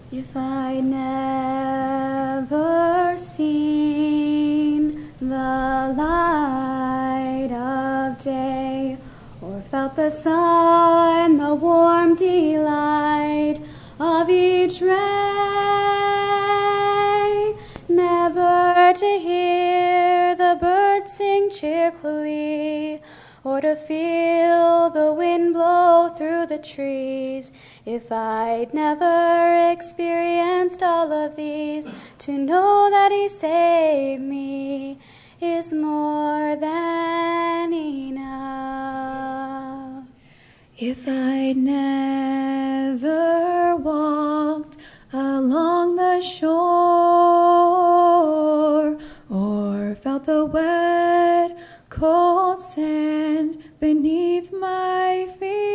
If I'd never seen the light of day, or felt the sun, the warm delight of each ray, never to hear the birds sing cheerfully, or to feel the wind blow through the trees, if I'd never experienced all of these, to know that He saved me is more than enough. If I'd never walked along the shore, or felt the wet, cold sand beneath my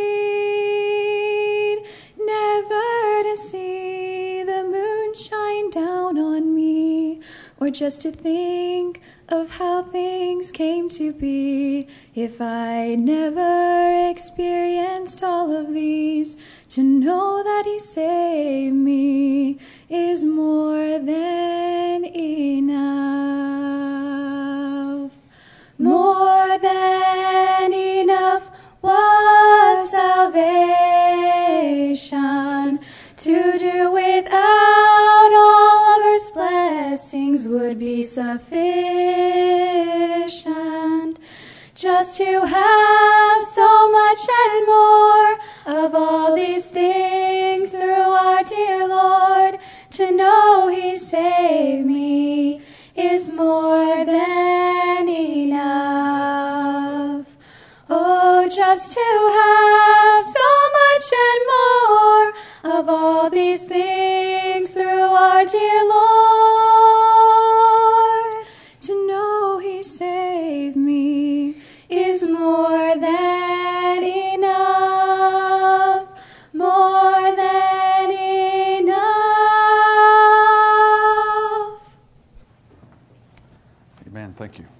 feet, never to see the moon shine down on me, or just to think of how things came to be, if I never experienced all of these, to know that He saved me is more than enough. More than enough was salvation. To do without all of Earth's blessings would be sufficient. Just to have so much and more of all these things through our dear Lord, to know He saved me is more than enough. Oh, just to have so much and more of all these things through our dear Lord, to know He saved me is more than enough, more than enough. Amen. Thank you.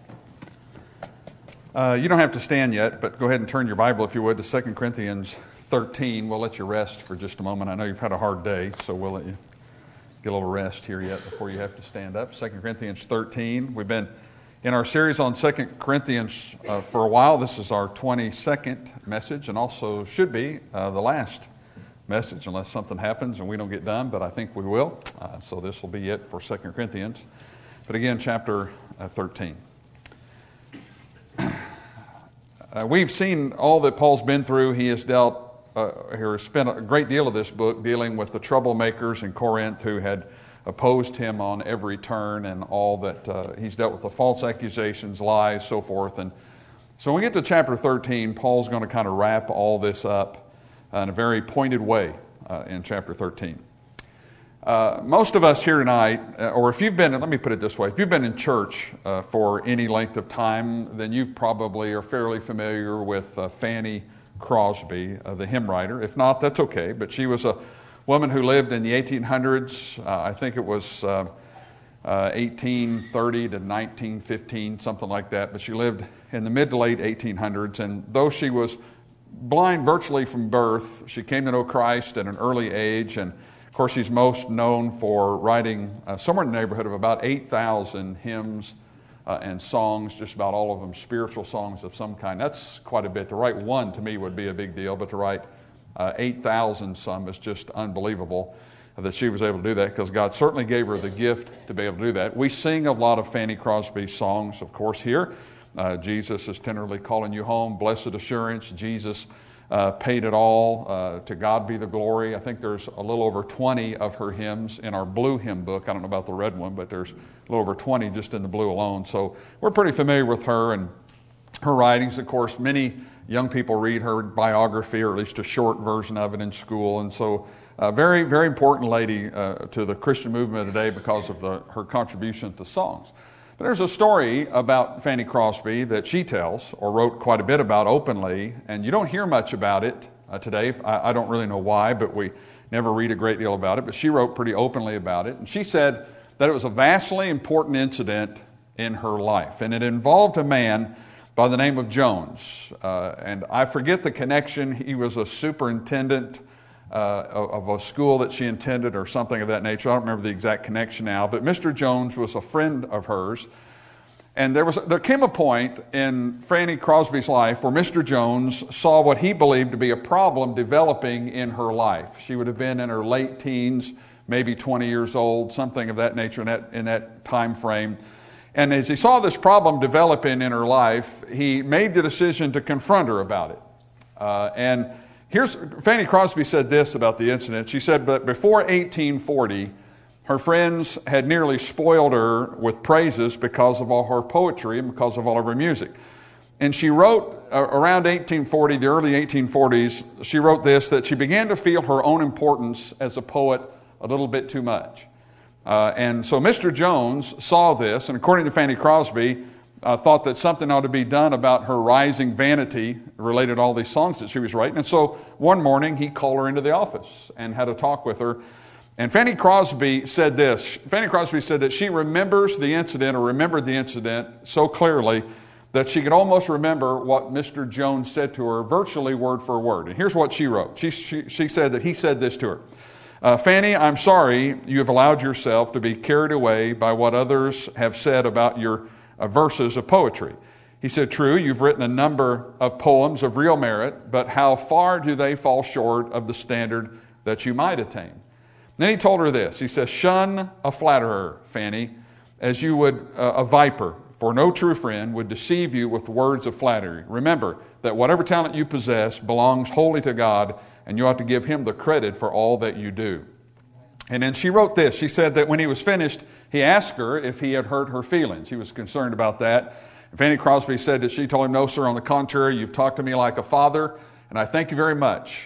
You don't have to stand yet, but go ahead and turn your Bible, if you would, to 2 Corinthians 13. We'll let you rest for just a moment. I know you've had a hard day, so we'll let you get a little rest here yet before you have to stand up. 2 Corinthians 13. We've been in our series on 2 Corinthians for a while. This is our 22nd message, and also should be the last message, unless something happens and we don't get done, but I think we will. So this will be it for 2 Corinthians. But again, chapter 13. We've seen all that Paul's been through. He has spent a great deal of this book dealing with the troublemakers in Corinth who had opposed him on every turn, and all that he's dealt with the false accusations, lies, so forth. And so when we get to chapter 13, Paul's going to kind of wrap all this up in a very pointed way in chapter 13. Most of us here tonight, or if you've been, let me put it this way, if you've been in church for any length of time, then you probably are fairly familiar with Fanny Crosby, the hymn writer. If not, that's okay, but she was a woman who lived in the 1800s. I think it was 1830 to 1915, something like that, but she lived in the mid to late 1800s, and though she was blind virtually from birth, she came to know Christ at an early age, and of course, she's most known for writing somewhere in the neighborhood of about 8,000 hymns and songs, just about all of them spiritual songs of some kind. That's quite a bit. To write one, to me, would be a big deal, but to write 8,000 some is just unbelievable that she was able to do that, because God certainly gave her the gift to be able to do that. We sing a lot of Fanny Crosby songs, of course, here. Jesus is tenderly calling you home, blessed assurance, Jesus paid it all, to God be the glory. I think there's a little over 20 of her hymns in our blue hymn book. I don't know about the red one, but there's a little over 20 just in the blue alone. So we're pretty familiar with her and her writings. Of course, many young people read her biography, or at least a short version of it in school. And so a very, very important lady to the Christian movement today because of her contribution to songs. But there's a story about Fanny Crosby that she tells, or wrote quite a bit about openly, and you don't hear much about it today. I don't really know why, but we never read a great deal about it. But she wrote pretty openly about it, and she said that it was a vastly important incident in her life, and it involved a man by the name of Jones. And I forget the connection. He was a superintendent of a school that she attended or something of that nature. I don't remember the exact connection now, but Mr. Jones was a friend of hers. And there came a point in Fanny Crosby's life where Mr. Jones saw what he believed to be a problem developing in her life. She would have been in her late teens, maybe 20 years old, something of that nature in that time frame. And as he saw this problem developing in her life, he made the decision to confront her about it. And Fanny Crosby said this about the incident. She said, but before 1840, her friends had nearly spoiled her with praises because of all her poetry and because of all of her music. And she wrote around 1840, the early 1840s, she wrote this, that she began to feel her own importance as a poet a little bit too much. And so Mr. Jones saw this, and according to Fanny Crosby, thought that something ought to be done about her rising vanity related to all these songs that she was writing. And so one morning he called her into the office and had a talk with her. And Fanny Crosby said this. Fanny Crosby said that she remembers the incident, or remembered the incident so clearly that she could almost remember what Mr. Jones said to her virtually word for word. And here's what she wrote. She said that he said this to her. Fanny, I'm sorry you have allowed yourself to be carried away by what others have said about your verses of poetry. He said, true, you've written a number of poems of real merit, but how far do they fall short of the standard that you might attain? Then he told her this. He says, shun a flatterer, Fanny, as you would a viper, for no true friend would deceive you with words of flattery. Remember that whatever talent you possess belongs wholly to God, and you ought to give him the credit for all that you do. And then she wrote this. She said that when he was finished, he asked her if he had hurt her feelings. He was concerned about that. And Fanny Crosby said that she told him, no, sir, on the contrary, you've talked to me like a father, and I thank you very much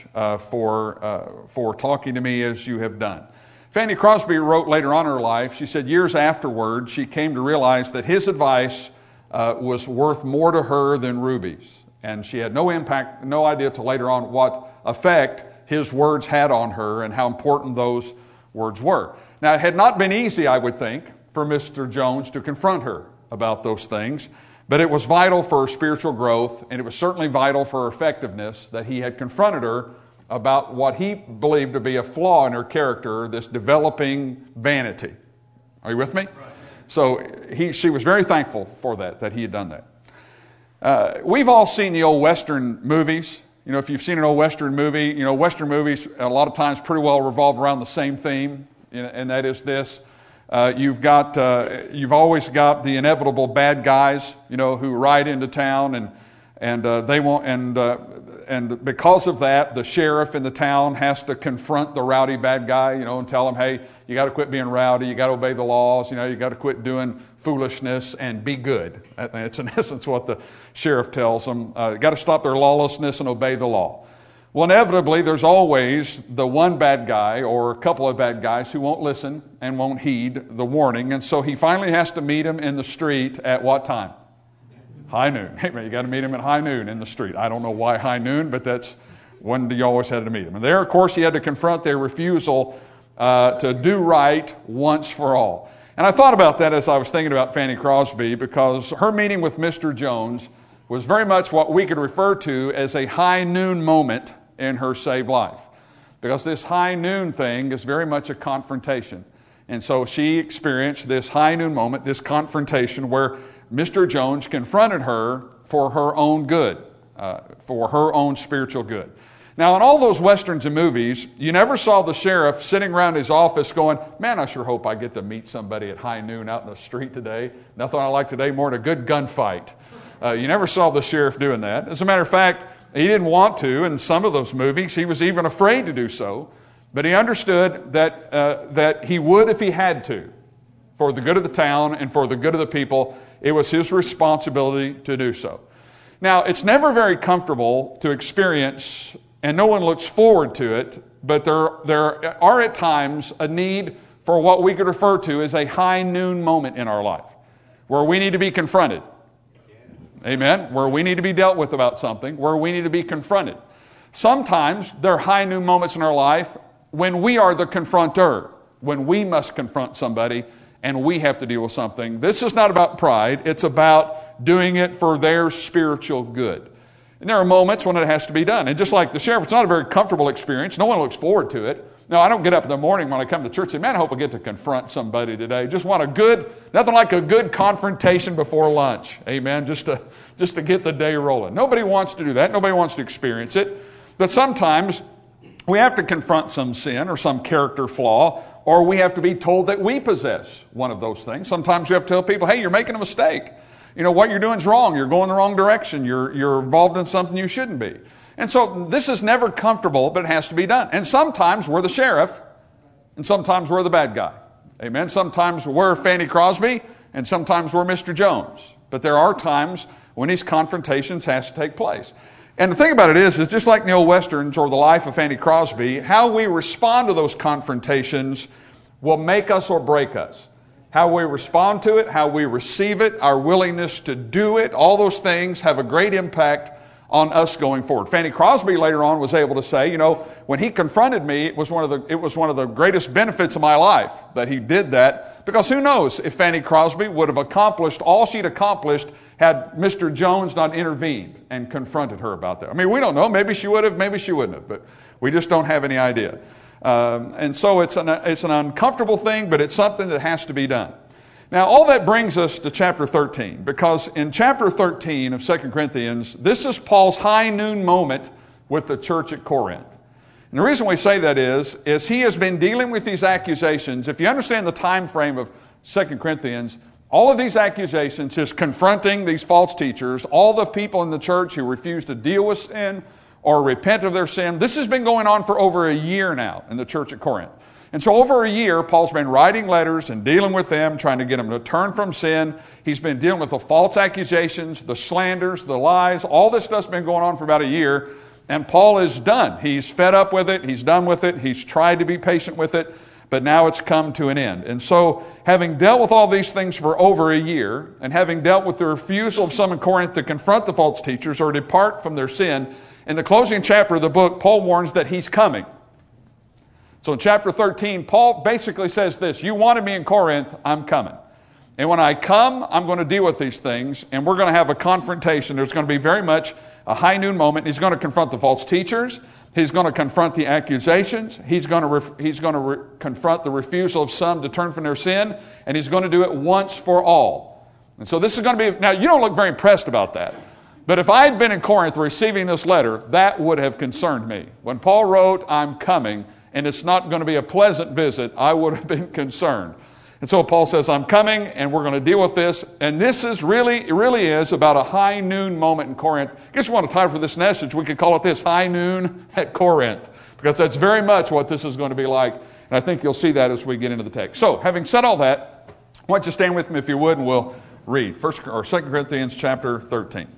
for talking to me as you have done. Fanny Crosby wrote later on in her life, she said years afterward, she came to realize that his advice was worth more to her than rubies. And she had no idea till later on what effect his words had on her and how important those words were. Now, it had not been easy, I would think, for Mr. Jones to confront her about those things, but it was vital for her spiritual growth, and it was certainly vital for her effectiveness that he had confronted her about what he believed to be a flaw in her character, this developing vanity. Are you with me? Right. So she was very thankful for that he had done that. We've all seen the old Western movies. You know, if you've seen an old Western movie, you know, Western movies a lot of times pretty well revolve around the same theme, and that is this. You've always got the inevitable bad guys, you know, who ride into town and because of that, the sheriff in the town has to confront the rowdy bad guy, you know, and tell him, hey, you got to quit being rowdy, you got to obey the laws, you know, you got to quit doing foolishness and be good. It's in essence what the sheriff tells them. Got to stop their lawlessness and obey the law. Well, inevitably, there's always the one bad guy or a couple of bad guys who won't listen and won't heed the warning, and so he finally has to meet him in the street at what time? High noon. Hey, man, you got to meet him at high noon in the street. I don't know why high noon, but that's when you always had to meet him. And there, of course, he had to confront their refusal to do right once for all. And I thought about that as I was thinking about Fanny Crosby, because her meeting with Mr. Jones was very much what we could refer to as a high noon moment in her saved life. Because this high noon thing is very much a confrontation. And so she experienced this high noon moment, this confrontation where Mr. Jones confronted her for her own good, for her own spiritual good. Now, in all those westerns and movies, you never saw the sheriff sitting around his office going, man, I sure hope I get to meet somebody at high noon out in the street today. Nothing I like today more than a good gunfight. You never saw the sheriff doing that. As a matter of fact, he didn't want to in some of those movies. He was even afraid to do so. But he understood that he would if he had to. For the good of the town and for the good of the people, it was his responsibility to do so. Now, it's never very comfortable to experience, and no one looks forward to it, but there are at times a need for what we could refer to as a high noon moment in our life, where we need to be confronted. Amen? Where we need to be dealt with about something, where we need to be confronted. Sometimes there are high noon moments in our life when we are the confronter, when we must confront somebody and we have to deal with something. This is not about pride. It's about doing it for their spiritual good. And there are moments when it has to be done. And just like the sheriff, it's not a very comfortable experience. No one looks forward to it. No, I don't get up in the morning when I come to church and say, man, I hope I get to confront somebody today. Just want nothing like a good confrontation before lunch. Amen. Just to get the day rolling. Nobody wants to do that. Nobody wants to experience it. But sometimes we have to confront some sin or some character flaw, or we have to be told that we possess one of those things. Sometimes we have to tell people, hey, you're making a mistake. What you're doing is wrong. You're going the wrong direction. You're involved in something you shouldn't be. And so this is never comfortable, but it has to be done. And sometimes we're the sheriff, and sometimes we're the bad guy. Amen. Sometimes we're Fanny Crosby, and sometimes we're Mr. Jones. But there are times when these confrontations has to take place. And the thing about it is just like in the old Westerns or the life of Fanny Crosby, how we respond to those confrontations will make us or break us. How we respond to it, how we receive it, our willingness to do it, all those things have a great impact on us going forward. Fanny Crosby later on was able to say, when he confronted me, it was one of the greatest benefits of my life that he did that, because who knows if Fanny Crosby would have accomplished all she'd accomplished had Mr. Jones not intervened and confronted her about that. I mean, we don't know. Maybe she would have, maybe she wouldn't have, but we just don't have any idea. And so it's an uncomfortable thing, but it's something that has to be done. Now, all that brings us to chapter 13, because in chapter 13 of 2 Corinthians, this is Paul's high noon moment with the church at Corinth. And the reason we say that is he has been dealing with these accusations. If you understand the time frame of 2 Corinthians, all of these accusations, his confronting these false teachers, all the people in the church who refuse to deal with sin or repent of their sin, this has been going on for over a year now in the church at Corinth. And so over a year, Paul's been writing letters and dealing with them, trying to get them to turn from sin. He's been dealing with the false accusations, the slanders, the lies. All this stuff's been going on for about a year. And Paul is done. He's fed up with it. He's done with it. He's tried to be patient with it. But now it's come to an end. And so, having dealt with all these things for over a year, and having dealt with the refusal of some in Corinth to confront the false teachers or depart from their sin, in the closing chapter of the book, Paul warns that he's coming. So in chapter 13, Paul basically says this: you wanted me in Corinth, I'm coming. And when I come, I'm going to deal with these things, and we're going to have a confrontation. There's going to be very much a high noon moment. He's going to confront the false teachers. He's going to confront the accusations. He's going to confront the refusal of some to turn from their sin, and he's going to do it once for all. And so this is going to be, now you don't look very impressed about that. But if I had been in Corinth receiving this letter, that would have concerned me. When Paul wrote, I'm coming, and it's not going to be a pleasant visit, I would have been concerned. And so Paul says, I'm coming, and we're going to deal with this. And this is really is about a high noon moment in Corinth. I guess you want a title for this message, we could call it this: High Noon at Corinth, because that's very much what this is going to be like. And I think you'll see that as we get into the text. So, having said all that, why don't you stand with me if you would, and we'll read 2 Corinthians chapter 13.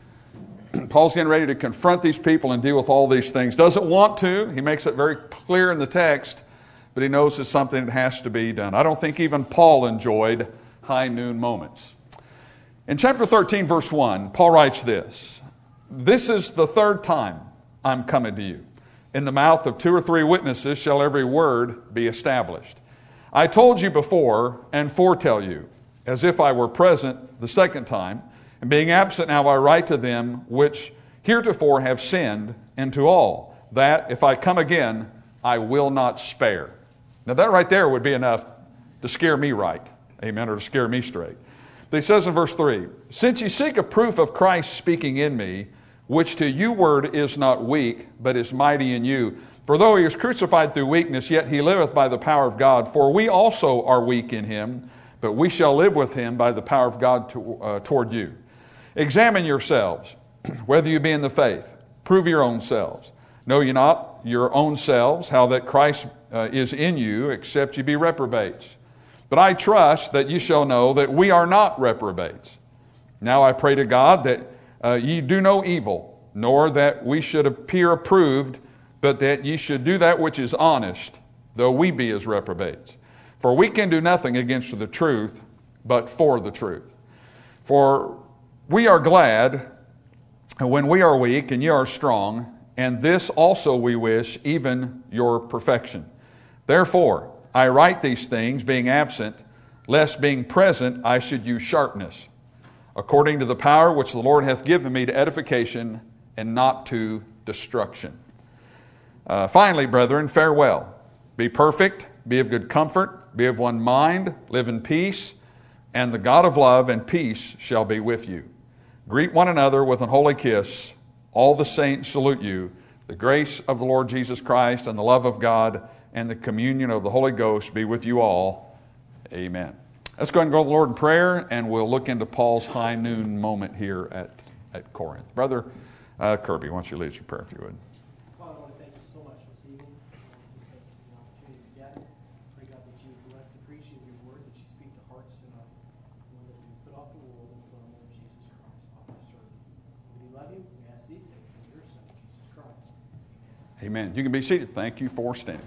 Paul's getting ready to confront these people and deal with all these things. Doesn't want to. He makes it very clear in the text, but he knows it's something that has to be done. I don't think even Paul enjoyed high noon moments. In chapter 13, verse 1, Paul writes this: this is the third time I'm coming to you. In the mouth of 2 or 3 witnesses shall every word be established. I told you before and foretell you, as if I were present the second time, and being absent now I write to them which heretofore have sinned, and to all, that if I come again, I will not spare. Now that right there would be enough to scare me right, amen, or to scare me straight. But he says in verse 3, since ye seek a proof of Christ speaking in me, which to you word is not weak, but is mighty in you. For though he was crucified through weakness, yet he liveth by the power of God. For we also are weak in him, but we shall live with him by the power of God toward you. Examine yourselves, whether you be in the faith. Prove your own selves. Know ye not your own selves, how that Christ is in you, except ye be reprobates. But I trust that ye shall know that we are not reprobates. Now I pray to God that ye do no evil, nor that we should appear approved, but that ye should do that which is honest, though we be as reprobates. For we can do nothing against the truth, but for the truth. For we are glad when we are weak, and ye are strong, and this also we wish, even your perfection. Therefore, I write these things, being absent, lest being present I should use sharpness, according to the power which the Lord hath given me to edification and not to destruction. Finally, brethren, farewell. Be perfect, be of good comfort, be of one mind, live in peace, and the God of love and peace shall be with you. Greet one another with an holy kiss. All the saints salute you. The grace of the Lord Jesus Christ and the love of God and the communion of the Holy Ghost be with you all. Amen. Let's go ahead and go to the Lord in prayer, and we'll look into Paul's high noon moment here at Corinth. Brother Kirby, why don't you lead us in prayer if you would. Father, I want to thank you so much this evening. Thank you for the opportunity to gather. Pray, God, that you bless the preaching of your word, that you speak to hearts tonight. Lord, that we put off the world and put on Lord Jesus Christ, Father, serve you. We love you. We ask these things in your Son, Jesus Christ. Amen. You can be seated. Thank you for standing.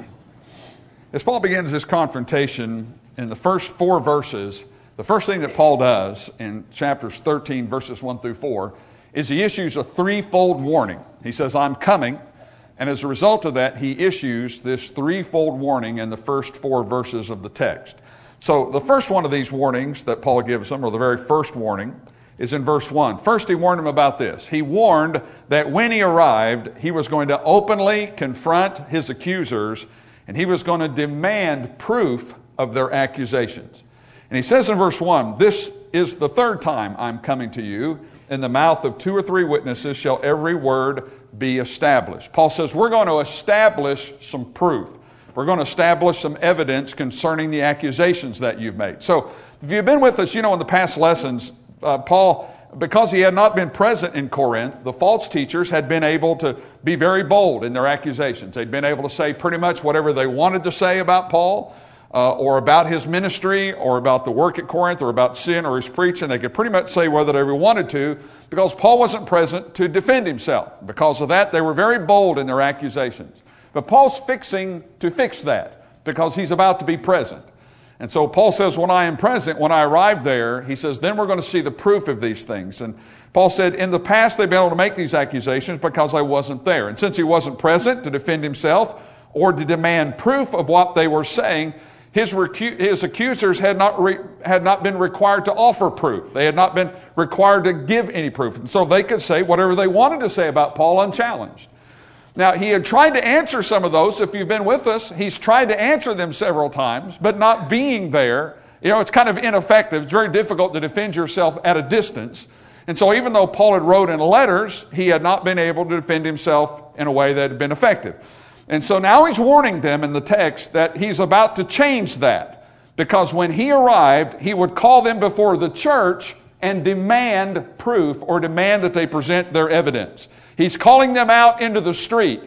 As Paul begins this confrontation in the first 4 verses, the first thing that Paul does in chapters 13, verses 1 through 4, is he issues a threefold warning. He says, I'm coming. And as a result of that, he issues this threefold warning in the first 4 verses of the text. So the first one of these warnings that Paul gives them, or the very first warning, is in verse 1. First, he warned them about this. He warned that when he arrived, he was going to openly confront his accusers, and he was going to demand proof of their accusations. And he says in verse 1, this is the 3rd time I'm coming to you. In the mouth of 2 or 3 witnesses shall every word be established. Paul says we're going to establish some proof. We're going to establish some evidence concerning the accusations that you've made. So if you've been with us, in the past lessons, Paul, because he had not been present in Corinth, the false teachers had been able to be very bold in their accusations. They'd been able to say pretty much whatever they wanted to say about Paul, or about his ministry, or about the work at Corinth, or about sin or his preaching. They could pretty much say whether they wanted to, because Paul wasn't present to defend himself. Because of that, they were very bold in their accusations. But Paul's fixing to fix that, because he's about to be present. And so Paul says, when I am present, when I arrive there, he says, then we're going to see the proof of these things. And Paul said, in the past, they've been able to make these accusations because I wasn't there. And since he wasn't present to defend himself or to demand proof of what they were saying, his accusers had not been required to offer proof. They had not been required to give any proof. And so they could say whatever they wanted to say about Paul unchallenged. Now, he had tried to answer some of those. If you've been with us, he's tried to answer them several times, but not being there, it's kind of ineffective. It's very difficult to defend yourself at a distance. And so even though Paul had wrote in letters, he had not been able to defend himself in a way that had been effective. And so now he's warning them in the text that he's about to change that. Because when he arrived, he would call them before the church and demand proof, or demand that they present their evidence. He's calling them out into the street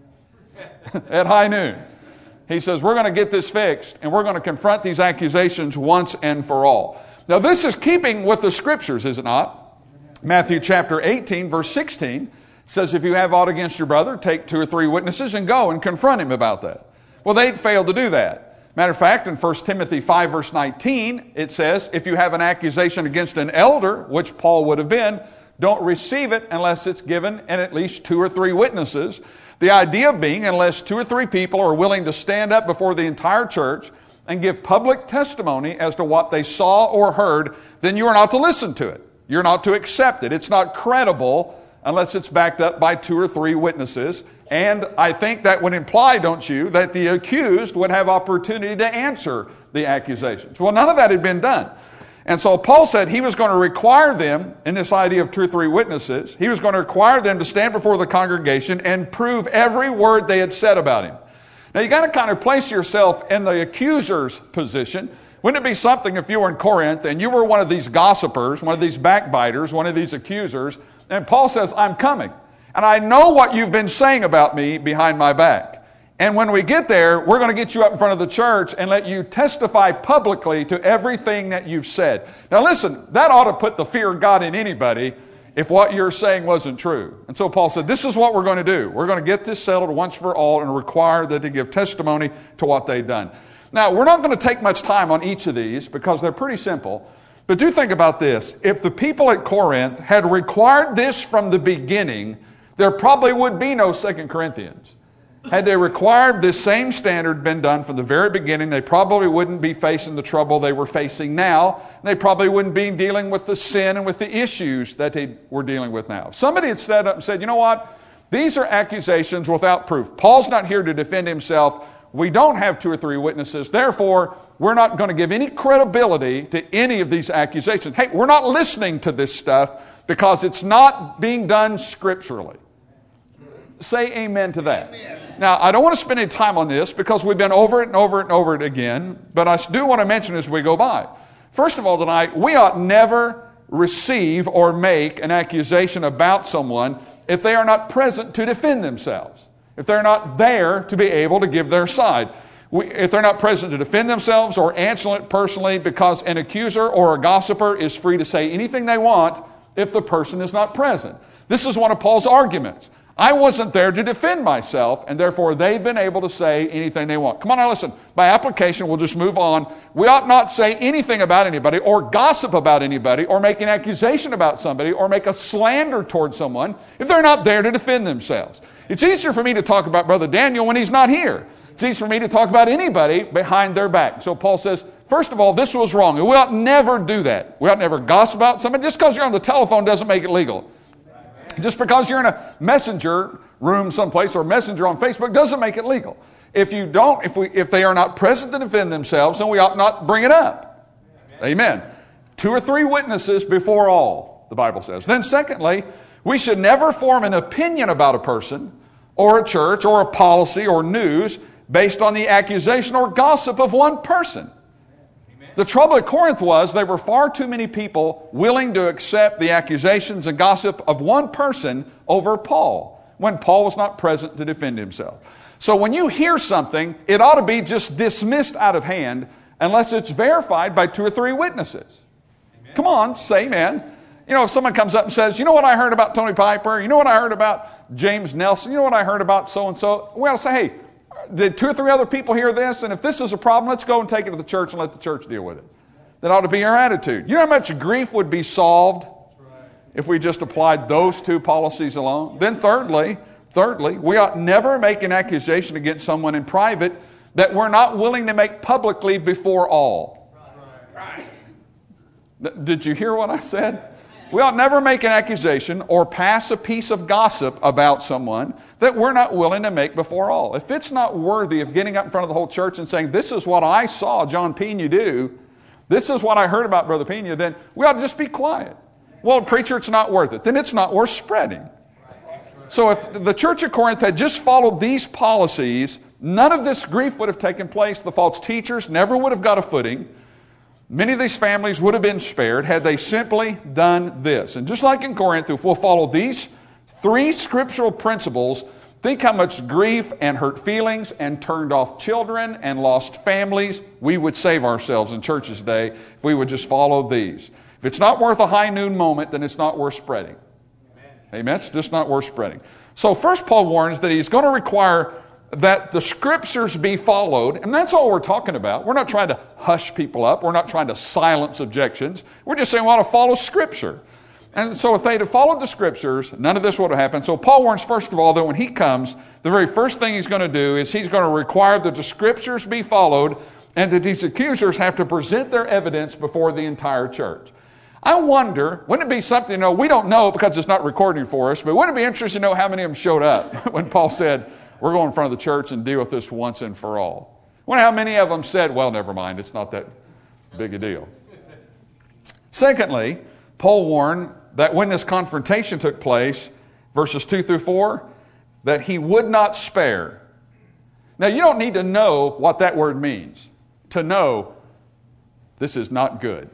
at high noon. He says, we're going to get this fixed, and we're going to confront these accusations once and for all. Now, this is keeping with the Scriptures, is it not? Matthew chapter 18, verse 16 says, if you have aught against your brother, take 2 or 3 witnesses and go and confront him about that. Well, they'd failed to do that. Matter of fact, in 1 Timothy 5, verse 19, it says, if you have an accusation against an elder, which Paul would have been, don't receive it unless it's given in at least 2 or 3 witnesses. The idea being, unless 2 or 3 people are willing to stand up before the entire church and give public testimony as to what they saw or heard, then you are not to listen to it. You're not to accept it. It's not credible unless it's backed up by 2 or 3 witnesses. And I think that would imply, don't you, that the accused would have opportunity to answer the accusations. Well, none of that had been done. And so Paul said he was going to require them, in this idea of 2 or 3 witnesses, he was going to require them to stand before the congregation and prove every word they had said about him. Now you got to kind of place yourself in the accuser's position. Wouldn't it be something if you were in Corinth and you were one of these gossipers, one of these backbiters, one of these accusers, and Paul says, I'm coming. And I know what you've been saying about me behind my back. And when we get there, we're going to get you up in front of the church and let you testify publicly to everything that you've said. Now listen, that ought to put the fear of God in anybody if what you're saying wasn't true. And so Paul said, this is what we're going to do. We're going to get this settled once for all and require that they give testimony to what they've done. Now, we're not going to take much time on each of these because they're pretty simple. But do think about this. If the people at Corinth had required this from the beginning, there probably would be no 2 Corinthians. Had they required this same standard been done from the very beginning, they probably wouldn't be facing the trouble they were facing now. They probably wouldn't be dealing with the sin and with the issues that they were dealing with now. If somebody had stood up and said, you know what? These are accusations without proof. Paul's not here to defend himself. We don't have 2 or 3 witnesses. Therefore, we're not going to give any credibility to any of these accusations. Hey, we're not listening to this stuff because it's not being done scripturally. Say amen to that. Amen. Now, I don't want to spend any time on this because we've been over it and over it and over it again, but I do want to mention as we go by. First of all, tonight, we ought never receive or make an accusation about someone if they are not present to defend themselves, if they're not there to be able to give their side. If they're not present to defend themselves or answer it personally, because an accuser or a gossiper is free to say anything they want if the person is not present. This is one of Paul's arguments. I wasn't there to defend myself, and therefore they've been able to say anything they want. Come on now, listen. By application, we'll just move on. We ought not say anything about anybody or gossip about anybody or make an accusation about somebody or make a slander towards someone if they're not there to defend themselves. It's easier for me to talk about Brother Daniel when he's not here. It's easier for me to talk about anybody behind their back. So Paul says, first of all, this was wrong. And we ought never do that. We ought never gossip about somebody. Just because you're on the telephone doesn't make it legal. Just because you're in a messenger room someplace or messenger on Facebook doesn't make it legal. If they are not present to defend themselves, then we ought not bring it up. Amen. 2 or 3 witnesses before all, the Bible says. Then secondly, we should never form an opinion about a person or a church or a policy or news based on the accusation or gossip of one person. The trouble at Corinth was there were far too many people willing to accept the accusations and gossip of one person over Paul when Paul was not present to defend himself. So when you hear something, it ought to be just dismissed out of hand unless it's verified by 2 or 3 witnesses. Amen. Come on, say amen. You know, if someone comes up and says, you know what I heard about Tony Piper? You know what I heard about James Nelson? You know what I heard about so-and-so? We ought to say, hey, did 2 or 3 other people hear this? And if this is a problem, let's go and take it to the church and let the church deal with it. That ought to be our attitude. You know how much grief would be solved if we just applied those 2 policies alone? Then thirdly, we ought never make an accusation against someone in private that we're not willing to make publicly before all. Did you hear what I said? We ought never make an accusation or pass a piece of gossip about someone that we're not willing to make before all. If it's not worthy of getting up in front of the whole church and saying, this is what I saw John Pena do, this is what I heard about Brother Pena, then we ought to just be quiet. Well, preacher, it's not worth it. Then it's not worth spreading. So if the church of Corinth had just followed these policies, none of this grief would have taken place. The false teachers never would have got a footing. Many of these families would have been spared had they simply done this. And just like in Corinth, if we'll follow these 3 scriptural principles, think how much grief and hurt feelings and turned off children and lost families we would save ourselves in churches today if we would just follow these. If it's not worth a high noon moment, then it's not worth spreading. Amen? It's just not worth spreading. So first Paul warns that he's going to require that the scriptures be followed, and that's all we're talking about. We're not trying to hush people up. We're not trying to silence objections. We're just saying we want to follow Scripture. And so if they'd have followed the Scriptures, none of this would have happened. So Paul warns, first of all, that when he comes, the very first thing he's going to do is he's going to require that the Scriptures be followed and that these accusers have to present their evidence before the entire church. I wonder, wouldn't it be something, we don't know because it's not recording for us, but wouldn't it be interesting to know how many of them showed up when Paul said, we're going in front of the church and deal with this once and for all? I wonder how many of them said, well, never mind, it's not that big a deal. Secondly, Paul warned that when this confrontation took place, verses 2 through 4, that he would not spare. Now, you don't need to know what that word means to know this is not good.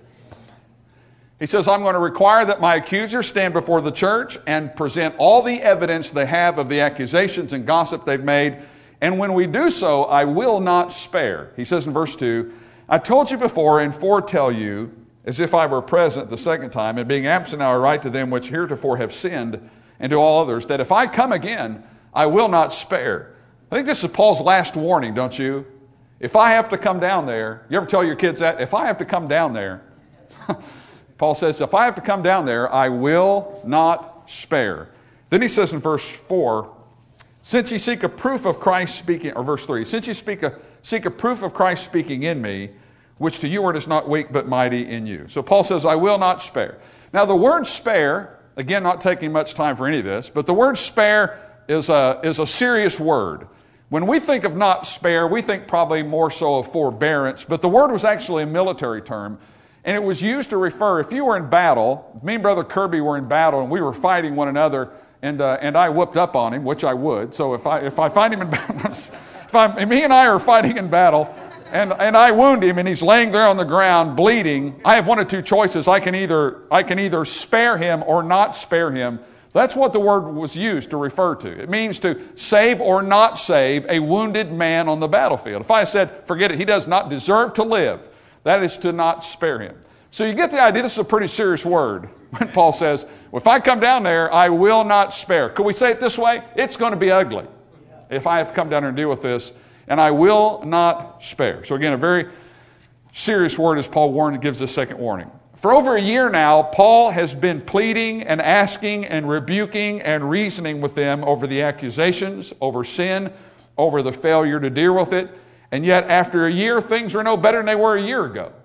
He says, I'm going to require that my accusers stand before the church and present all the evidence they have of the accusations and gossip they've made. And when we do so, I will not spare. He says in verse 2, I told you before and foretell you, as if I were present the second time, and being absent now I write to them which heretofore have sinned, and to all others, that if I come again, I will not spare. I think this is Paul's last warning, don't you? If I have to come down there, you ever tell your kids that? If I have to come down there, Paul says, if I have to come down there, I will not spare. Then he says in verse 4, Since ye seek a proof of Christ speaking, or verse 3, since ye seek a proof of Christ speaking in me, which to you is not weak but mighty in you. So Paul says, I will not spare. Now the word spare, again, not taking much time for any of this, but the word spare is a serious word. When we think of not spare, we think probably more so of forbearance, but the word was actually a military term, and it was used to refer, if you were in battle, me and Brother Kirby were in battle, and we were fighting one another, and I whooped up on him, which I would. So if I find him in battle, me and I are fighting in battle, and I wound him, and he's laying there on the ground bleeding, I have one of two choices. I can either spare him or not spare him. That's what the word was used to refer to. It means to save or not save a wounded man on the battlefield. If I said, forget it, he does not deserve to live, that is to not spare him. So you get the idea. This is a pretty serious word when Paul says, well, if I come down there, I will not spare. Could we say it this way? It's going to be ugly if I have to come down there and deal with this, and I will not spare. So again, a very serious word as Paul gives this second warning. For over a year now, Paul has been pleading and asking and rebuking and reasoning with them over the accusations, over sin, over the failure to deal with it. And yet, after a year, things are no better than they were a year ago.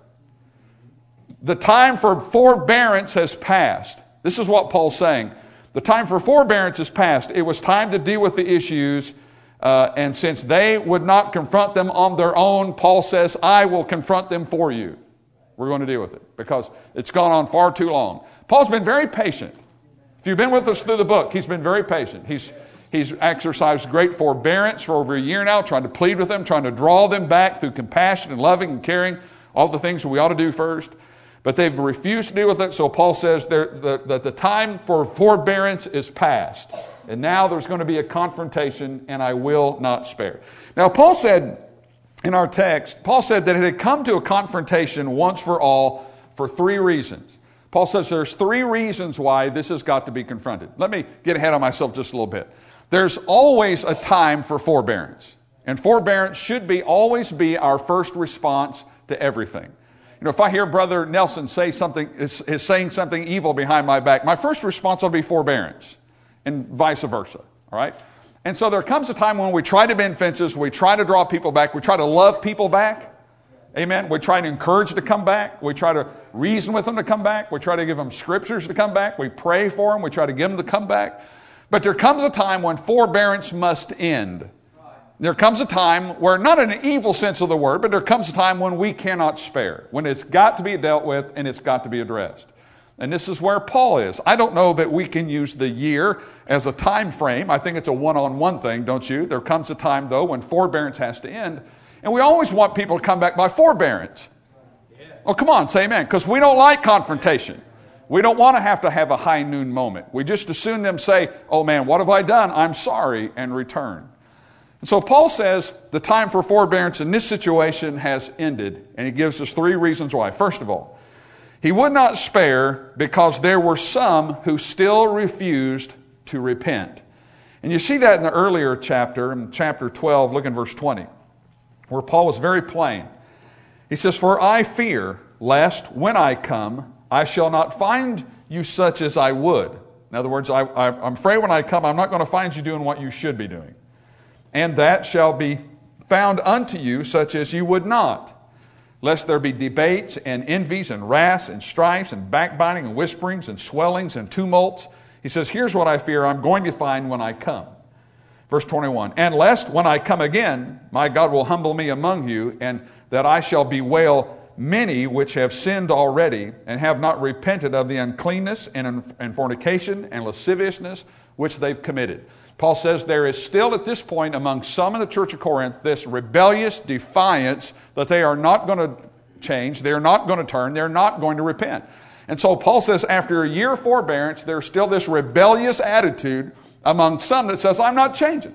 The time for forbearance has passed. This is what Paul's saying. The time for forbearance has passed. It was time to deal with the issues. And since they would not confront them on their own, Paul says, I will confront them for you. We're going to deal with it because it's gone on far too long. Paul's been very patient. If you've been with us through the book, he's been very patient. He's exercised great forbearance for over a year now, trying to plead with them, trying to draw them back through compassion and loving and caring, all the things that we ought to do first. But they've refused to deal with it, so Paul says that the time for forbearance is past. And now there's going to be a confrontation, and I will not spare. Now, Paul said in our text, Paul said that it had come to a confrontation once for all for three reasons. Paul says there's three reasons why this has got to be confronted. Let me get ahead of myself just a little bit. There's always a time for forbearance. And forbearance should always be our first response to everything. You know, if I hear Brother Nelson say something, is saying something evil behind my back, my first response will be forbearance, and vice versa. All right? And so there comes a time when we try to bend fences, we try to draw people back, we try to love people back. Amen? We try to encourage to come back. We try to reason with them to come back. We try to give them scriptures to come back. We pray for them. We try to get them to come back. But there comes a time when forbearance must end. There comes a time where, not in an evil sense of the word, but there comes a time when we cannot spare, when it's got to be dealt with and it's got to be addressed. And this is where Paul is. I don't know that we can use the year as a time frame. I think it's a one-on-one thing, don't you? There comes a time, though, when forbearance has to end. And we always want people to come back by forbearance. Oh, come on, say amen. Because we don't like confrontation. We don't want to have a high noon moment. We just as soon them say, oh man, what have I done? I'm sorry, and return. And so Paul says the time for forbearance in this situation has ended, and he gives us three reasons why. First of all, he would not spare because there were some who still refused to repent. And you see that in the earlier chapter, in chapter 12, look in verse 20, where Paul was very plain. He says, for I fear, lest when I come, I shall not find you such as I would. In other words, I'm afraid when I come, I'm not going to find you doing what you should be doing. And that shall be found unto you such as you would not, lest there be debates and envies and wraths and strifes and backbiting and whisperings and swellings and tumults. He says, here's what I fear I'm going to find when I come. Verse 21, and lest when I come again, my God will humble me among you, and that I shall bewail many which have sinned already and have not repented of the uncleanness and fornication and lasciviousness which they've committed. Paul says there is still at this point among some in the church of Corinth this rebellious defiance that they are not going to change, they're not going to turn, they're not going to repent. And so Paul says after a year of forbearance, there's still this rebellious attitude among some that says, I'm not changing.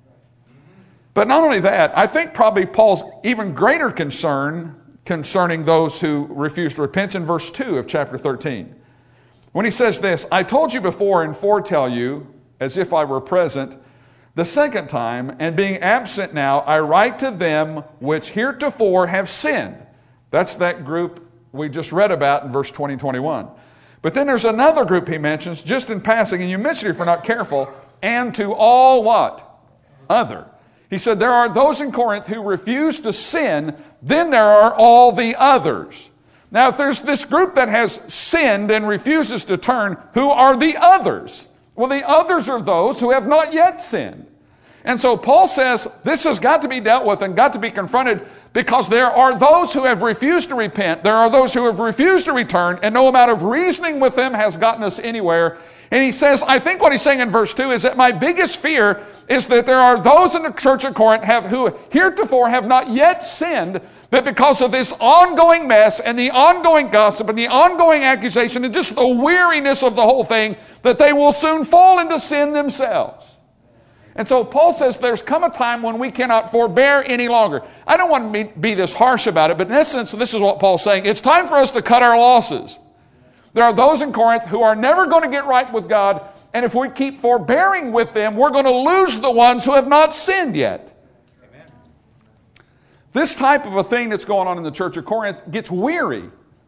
But not only that, I think probably Paul's even greater concern concerning those who refuse to repent in verse 2 of chapter 13. When he says this, I told you before and foretell you, as if I were present, the second time, and being absent now, I write to them which heretofore have sinned. That's that group we just read about in verse 20 and 21. But then there's another group he mentions, just in passing, and you mentioned it if we're not careful, and to all what? other. He said there are those in Corinth who refuse to sin, then there are all the others. Now, if there's this group that has sinned and refuses to turn, who are the others? Well, the others are those who have not yet sinned. And so Paul says this has got to be dealt with and got to be confronted because there are those who have refused to repent. There are those who have refused to return, and no amount of reasoning with them has gotten us anywhere. And he says, I think what he's saying in verse 2 is that my biggest fear is that there are those in the church of Corinth who heretofore have not yet sinned, that because of this ongoing mess and the ongoing gossip and the ongoing accusation and just the weariness of the whole thing, that they will soon fall into sin themselves. And so Paul says there's come a time when we cannot forbear any longer. I don't want to be this harsh about it, but in essence, this is what Paul's saying. It's time for us to cut our losses. There are those in Corinth who are never going to get right with God, and if we keep forbearing with them, we're going to lose the ones who have not sinned yet. Amen. This type of a thing that's going on in the church of Corinth gets weary.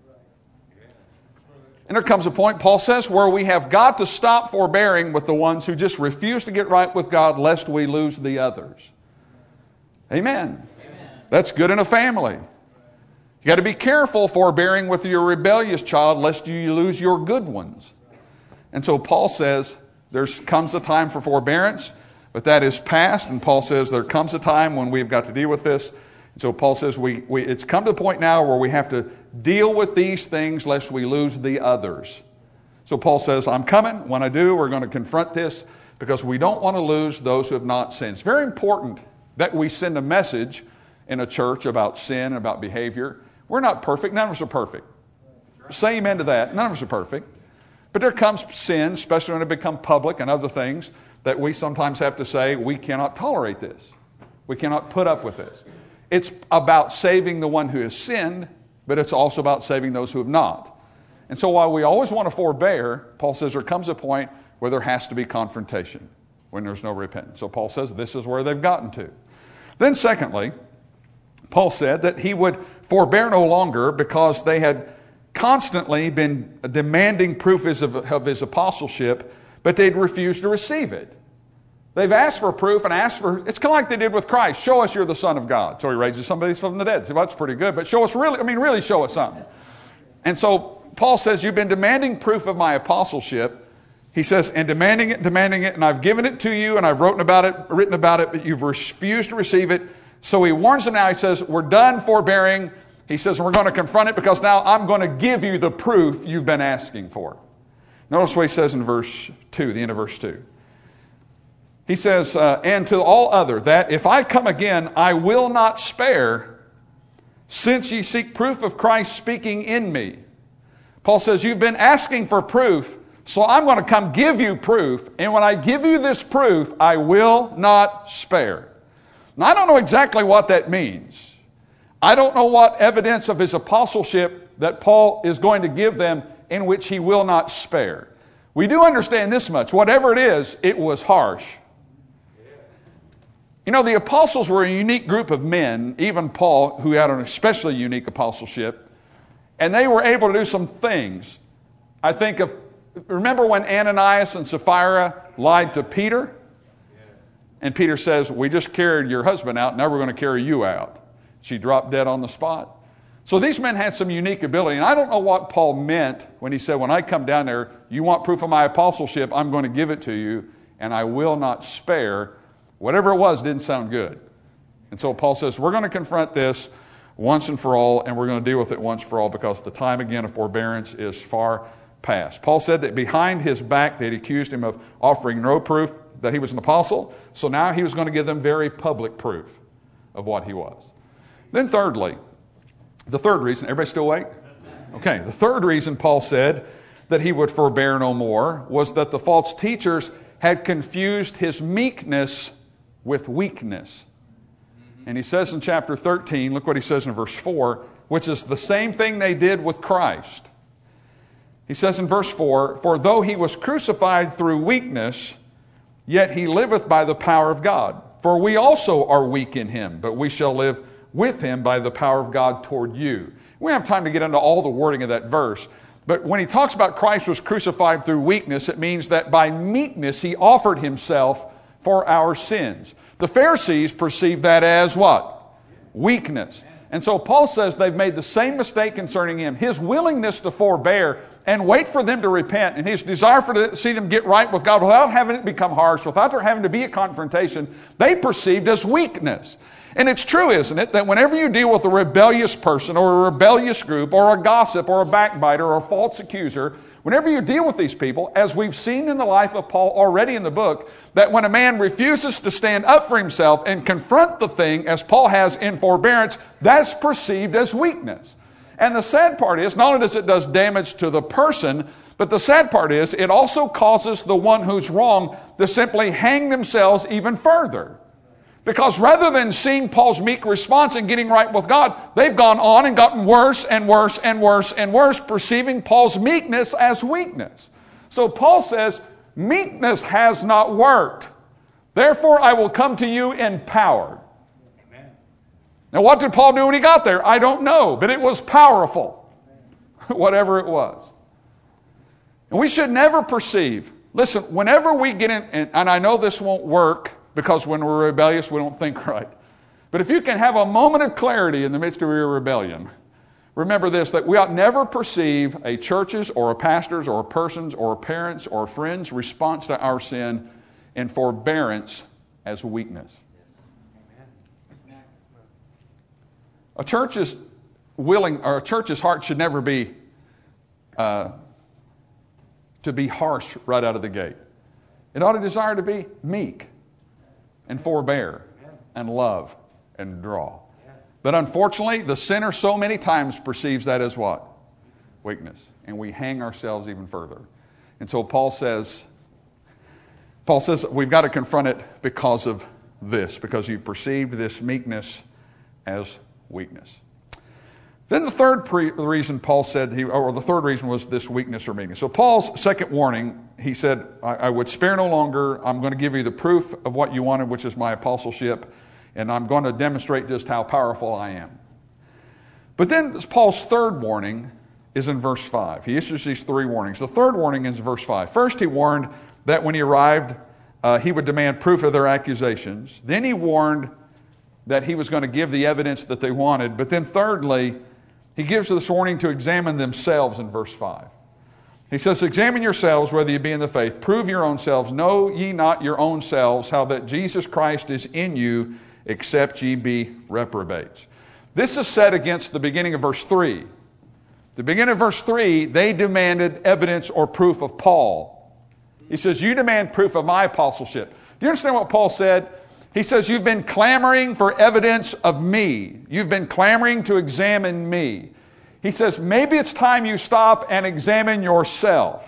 And there comes a point, Paul says, where we have got to stop forbearing with the ones who just refuse to get right with God lest we lose the others. Amen. That's good in a family. You got to be careful forbearing with your rebellious child lest you lose your good ones. And so Paul says there comes a time for forbearance, but that is past. And Paul says there comes a time when we've got to deal with this. And so Paul says it's come to the point now where we have to deal with these things lest we lose the others. So Paul says, I'm coming. When I do, we're going to confront this because we don't want to lose those who have not sinned. It's very important that we send a message in a church about sin, about behavior. We're not perfect. None of us are perfect. Say amen to that. None of us are perfect. But there comes sin, especially when it becomes public and other things, that we sometimes have to say, we cannot tolerate this. We cannot put up with this. It's about saving the one who has sinned, but it's also about saving those who have not. And so while we always want to forbear, Paul says there comes a point where there has to be confrontation, when there's no repentance. So Paul says this is where they've gotten to. Then secondly, Paul said that he would forbear no longer because they had constantly been demanding proof of his apostleship, but they'd refused to receive it. They've asked for proof and asked for, it's kind of like they did with Christ. Show us you're the Son of God. So he raises somebody from the dead. So that's pretty good, but show us really show us something. And so Paul says, you've been demanding proof of my apostleship. He says, and demanding it, and I've given it to you, and I've written about it, but you've refused to receive it. So he warns them now. He says, we're done forbearing. He says, we're going to confront it because now I'm going to give you the proof you've been asking for. Notice what he says in verse 2, the end of verse 2. He says, and to all other, that if I come again, I will not spare, since ye seek proof of Christ speaking in me. Paul says, you've been asking for proof, so I'm going to come give you proof. And when I give you this proof, I will not spare. Now, I don't know exactly what that means. I don't know what evidence of his apostleship that Paul is going to give them in which he will not spare. We do understand this much. Whatever it is, it was harsh. You know, the apostles were a unique group of men, even Paul, who had an especially unique apostleship, and they were able to do some things. I think of, remember when Ananias and Sapphira lied to Peter? And Peter says, we just carried your husband out, now we're going to carry you out. She dropped dead on the spot. So these men had some unique ability, and I don't know what Paul meant when he said, when I come down there, you want proof of my apostleship, I'm going to give it to you, and I will not spare. Whatever it was didn't sound good. And so Paul says, we're going to confront this once and for all, and we're going to deal with it once for all because the time again of forbearance is far past. Paul said that behind his back they'd accused him of offering no proof that he was an apostle, so now he was going to give them very public proof of what he was. Then thirdly, the third reason, everybody still awake? Okay, the third reason Paul said that he would forbear no more was that the false teachers had confused his meekness with weakness. And he says in chapter 13, look what he says in verse 4, which is the same thing they did with Christ. He says in verse 4, for though he was crucified through weakness, yet he liveth by the power of God. For we also are weak in him, but we shall live with him by the power of God toward you. We don't have time to get into all the wording of that verse, but when he talks about Christ was crucified through weakness, it means that by meekness he offered himself for our sins. The Pharisees perceived that as what? Weakness. And so Paul says they've made the same mistake concerning him. His willingness to forbear and wait for them to repent, and his desire to see them get right with God without having it become harsh, without there having to be a confrontation, they perceived as weakness. And it's true, isn't it, that whenever you deal with a rebellious person or a rebellious group or a gossip or a backbiter or a false accuser, whenever you deal with these people, as we've seen in the life of Paul already in the book, that when a man refuses to stand up for himself and confront the thing, as Paul has in forbearance, that's perceived as weakness. And the sad part is, not only does it does damage to the person, but the sad part is, it also causes the one who's wrong to simply hang themselves even further. Because rather than seeing Paul's meek response and getting right with God, they've gone on and gotten worse and worse and worse and worse, perceiving Paul's meekness as weakness. So Paul says, meekness has not worked. Therefore, I will come to you in power. Amen. Now, what did Paul do when he got there? I don't know, but it was powerful, whatever it was. And we should never perceive. Listen, whenever we get in, and I know this won't work, because when we're rebellious, we don't think right. But if you can have a moment of clarity in the midst of your rebellion, remember this, that we ought never perceive a church's or a pastor's or a person's or a parent's or a friend's response to our sin and forbearance as weakness. A church's heart should never be to be harsh right out of the gate. It ought to desire to be meek and forbear and love and draw. But unfortunately, the sinner so many times perceives that as what? Weakness. And we hang ourselves even further. And so Paul says we've got to confront it because of this, because you've perceived this meekness as weakness. Then the third reason Paul said, the third reason was this weakness or meekness. So Paul's second warning, he said, I would spare no longer. I'm going to give you the proof of what you wanted, which is my apostleship, and I'm going to demonstrate just how powerful I am. But then Paul's third warning is in verse 5. He issues these three warnings. The third warning is in verse 5. First, he warned that when he arrived, he would demand proof of their accusations. Then he warned that he was going to give the evidence that they wanted. But then thirdly, he gives this warning to examine themselves in verse 5. He says, examine yourselves whether you be in the faith. Prove your own selves. Know ye not your own selves how that Jesus Christ is in you, except ye be reprobates. This is set against the beginning of verse 3. The beginning of verse 3, they demanded evidence or proof of Paul. He says, you demand proof of my apostleship. Do you understand what Paul said? He says, you've been clamoring for evidence of me. You've been clamoring to examine me. He says, maybe it's time you stop and examine yourself.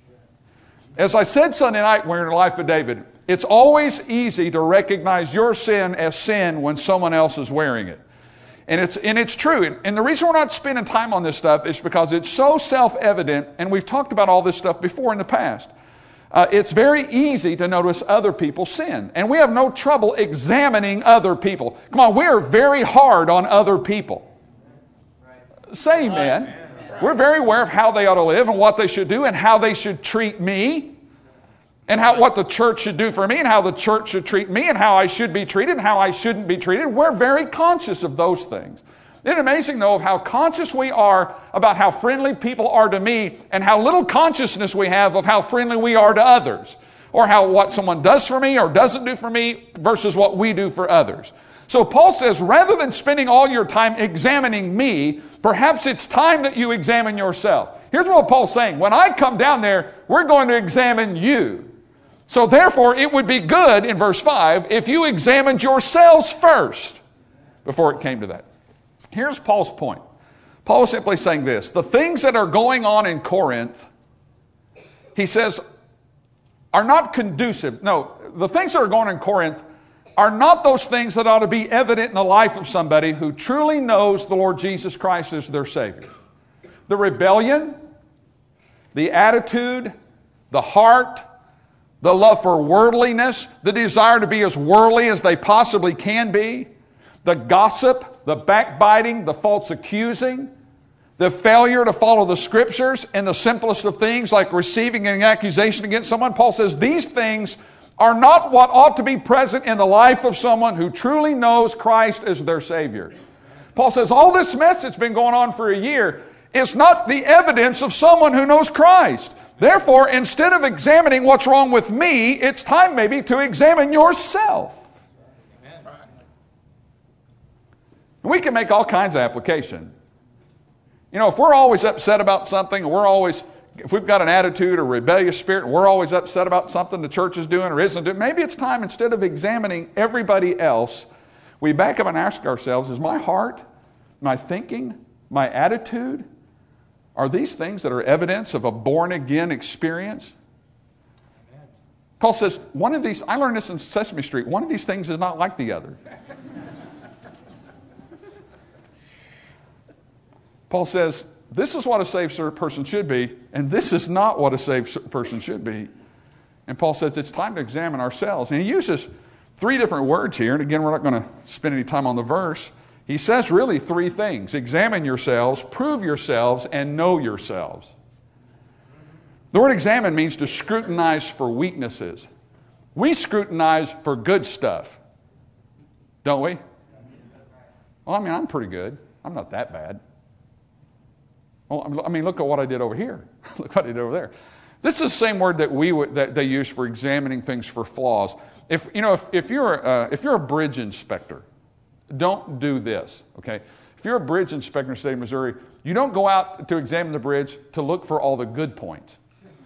As I said Sunday night when we were in the life of David, it's always easy to recognize your sin as sin when someone else is wearing it. And it's true. And the reason we're not spending time on this stuff is because it's so self-evident, and we've talked about all this stuff before in the past. It's very easy to notice other people's sin. And we have no trouble examining other people. Come on, we're very hard on other people. Say amen. We're very aware of how they ought to live and what they should do and how they should treat me and what the church should do for me and how the church should treat me and how I should be treated and how I shouldn't be treated. We're very conscious of those things. Isn't it amazing, though, of how conscious we are about how friendly people are to me and how little consciousness we have of how friendly we are to others, or what someone does for me or doesn't do for me versus what we do for others. So Paul says, rather than spending all your time examining me, perhaps it's time that you examine yourself. Here's what Paul's saying. When I come down there, we're going to examine you. So therefore, it would be good, in verse 5, if you examined yourselves first before it came to that. Here's Paul's point. Paul is simply saying this. The things that are going on in Corinth, he says, are not conducive. No, the things that are going on in Corinth are not those things that ought to be evident in the life of somebody who truly knows the Lord Jesus Christ as their Savior. The rebellion, the attitude, the heart, the love for worldliness, the desire to be as worldly as they possibly can be, the gossip, the backbiting, the false accusing, the failure to follow the Scriptures, and the simplest of things like receiving an accusation against someone. Paul says these things are not what ought to be present in the life of someone who truly knows Christ as their Savior. Paul says all this mess that's been going on for a year is not the evidence of someone who knows Christ. Therefore, instead of examining what's wrong with me, it's time maybe to examine yourself. Amen. We can make all kinds of application. You know, if we're always upset about something, if we've got an attitude or rebellious spirit, and we're always upset about something the church is doing or isn't doing, maybe it's time, instead of examining everybody else, we back up and ask ourselves, is my heart, my thinking, my attitude, are these things that are evidence of a born-again experience? Amen. Paul says, one of these, I learned this in Sesame Street, one of these things is not like the other. Paul says, this is what a saved person should be, and this is not what a saved person should be. And Paul says it's time to examine ourselves. And he uses 3 different words here, and again, we're not going to spend any time on the verse. He says really 3 things. Examine yourselves, prove yourselves, and know yourselves. The word examine means to scrutinize for weaknesses. We scrutinize for good stuff, don't we? Well, I mean, I'm pretty good. I'm not that bad. Well, I mean, look at what I did over here. Look what I did over there. This is the same word that they use for examining things for flaws. If you're a bridge inspector, don't do this, okay? If you're a bridge inspector in the state of Missouri, you don't go out to examine the bridge to look for all the good points.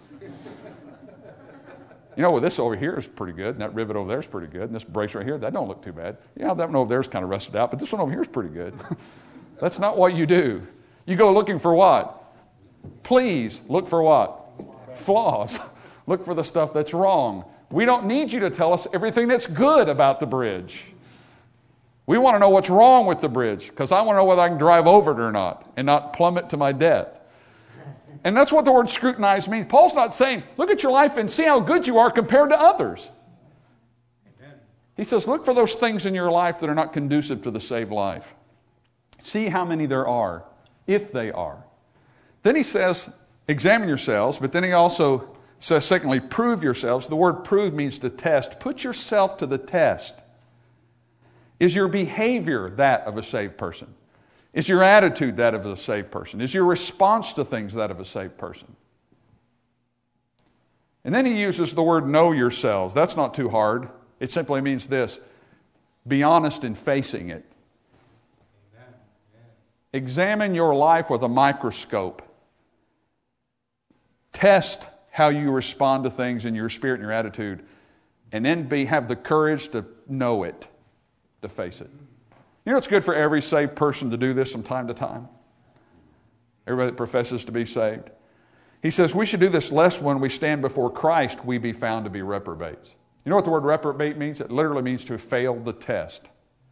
Well, this over here is pretty good, and that rivet over there is pretty good, and this brace right here, that don't look too bad. Yeah, that one over there is kind of rusted out, but this one over here is pretty good. That's not what you do. You go looking for what? Please, look for what? Flaws. Look for the stuff that's wrong. We don't need you to tell us everything that's good about the bridge. We want to know what's wrong with the bridge, because I want to know whether I can drive over it or not and not plummet to my death. And that's what the word scrutinize means. Paul's not saying, look at your life and see how good you are compared to others. Amen. He says, look for those things in your life that are not conducive to the saved life. See how many there are, if they are. Then he says, examine yourselves, but then he also says, secondly, prove yourselves. The word prove means to test. Put yourself to the test. Is your behavior that of a saved person? Is your attitude that of a saved person? Is your response to things that of a saved person? And then he uses the word know yourselves. That's not too hard. It simply means this: be honest in facing it. Amen. Yes. Examine your life with a microscope. Test how you respond to things in your spirit and your attitude, and then have the courage to know it, to face it. You know, it's good for every saved person to do this from time to time. Everybody that professes to be saved. He says we should do this lest when we stand before Christ we be found to be reprobates. You know what the word reprobate means? It literally means to fail the test.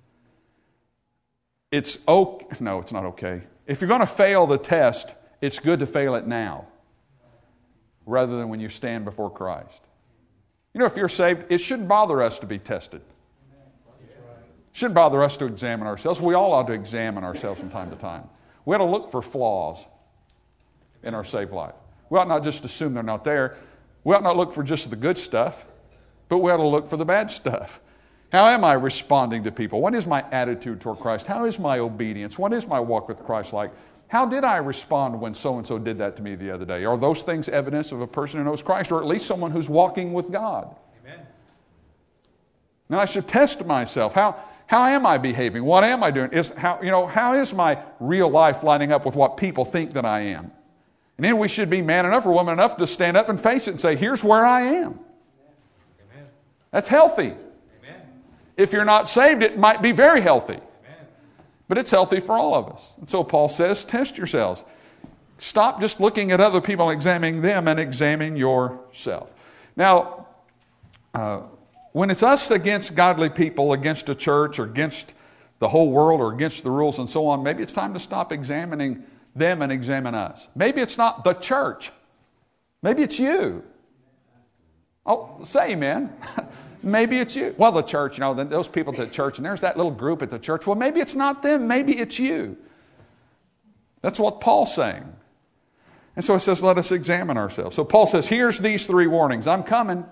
No, it's not okay. If you're going to fail the test, it's good to fail it now, rather than when you stand before Christ. You know, if you're saved, it shouldn't bother us to be tested. It shouldn't bother us to examine ourselves. We all ought to examine ourselves from time to time. We ought to look for flaws in our saved life. We ought not just assume they're not there. We ought not look for just the good stuff, but we ought to look for the bad stuff. How am I responding to people? What is my attitude toward Christ? How is my obedience? What is my walk with Christ like? How did I respond when so-and-so did that to me the other day? Are those things evidence of a person who knows Christ, or at least someone who's walking with God? Amen. Now I should test myself. How am I behaving? What am I doing? How is my real life lining up with what people think that I am? And then we should be man enough or woman enough to stand up and face it and say, here's where I am. Amen. That's healthy. Amen. If you're not saved, it might be very healthy. Amen. But it's healthy for all of us. And so Paul says, test yourselves. Stop just looking at other people and examining them, and examine yourself. Now, when it's us against godly people, against a church, or against the whole world, or against the rules and so on, maybe it's time to stop examining them and examine us. Maybe it's not the church. Maybe it's you. Oh, say amen. Maybe it's you. Well, the church, those people at the church, and there's that little group at the church. Well, maybe it's not them. Maybe it's you. That's what Paul's saying. And so he says, let us examine ourselves. So Paul says, here's these 3 warnings. I'm coming.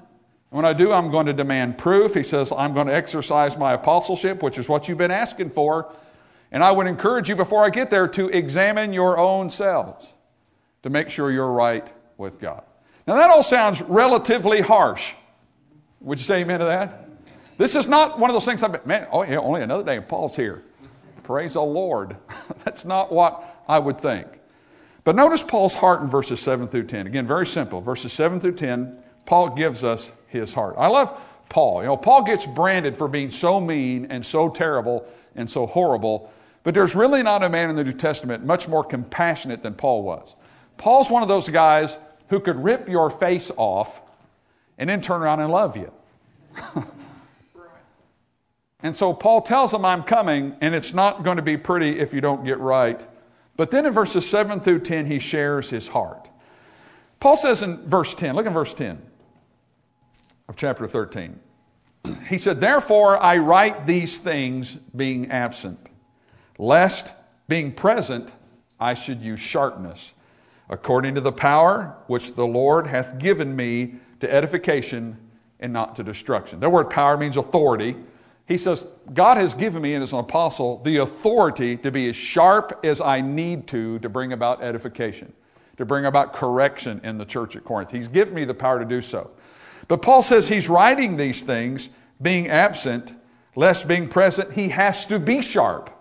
When I do, I'm going to demand proof. He says, I'm going to exercise my apostleship, which is what you've been asking for. And I would encourage you before I get there to examine your own selves to make sure you're right with God. Now that all sounds relatively harsh. Would you say amen to that? This is not one of those things, only another day and Paul's here. Praise the Lord. That's not what I would think. But notice Paul's heart in verses 7 through 10. Again, very simple. Verses 7 through 10, Paul gives us his heart. I love Paul. Paul gets branded for being so mean and so terrible and so horrible, but there's really not a man in the New Testament much more compassionate than Paul was. Paul's one of those guys who could rip your face off and then turn around and love you. And so Paul tells them, I'm coming, and it's not going to be pretty if you don't get right. But then in verses 7 through 10, he shares his heart. Paul says in verse 10, look at verse 10 of chapter 13. He said, therefore I write these things being absent, lest being present I should use sharpness, according to the power which the Lord hath given me to edification and not to destruction. That word power means authority. He says, God has given me as an apostle the authority to be as sharp as I need to bring about edification, to bring about correction in the church at Corinth. He's given me the power to do so. But Paul says he's writing these things being absent, lest being present, he has to be sharp.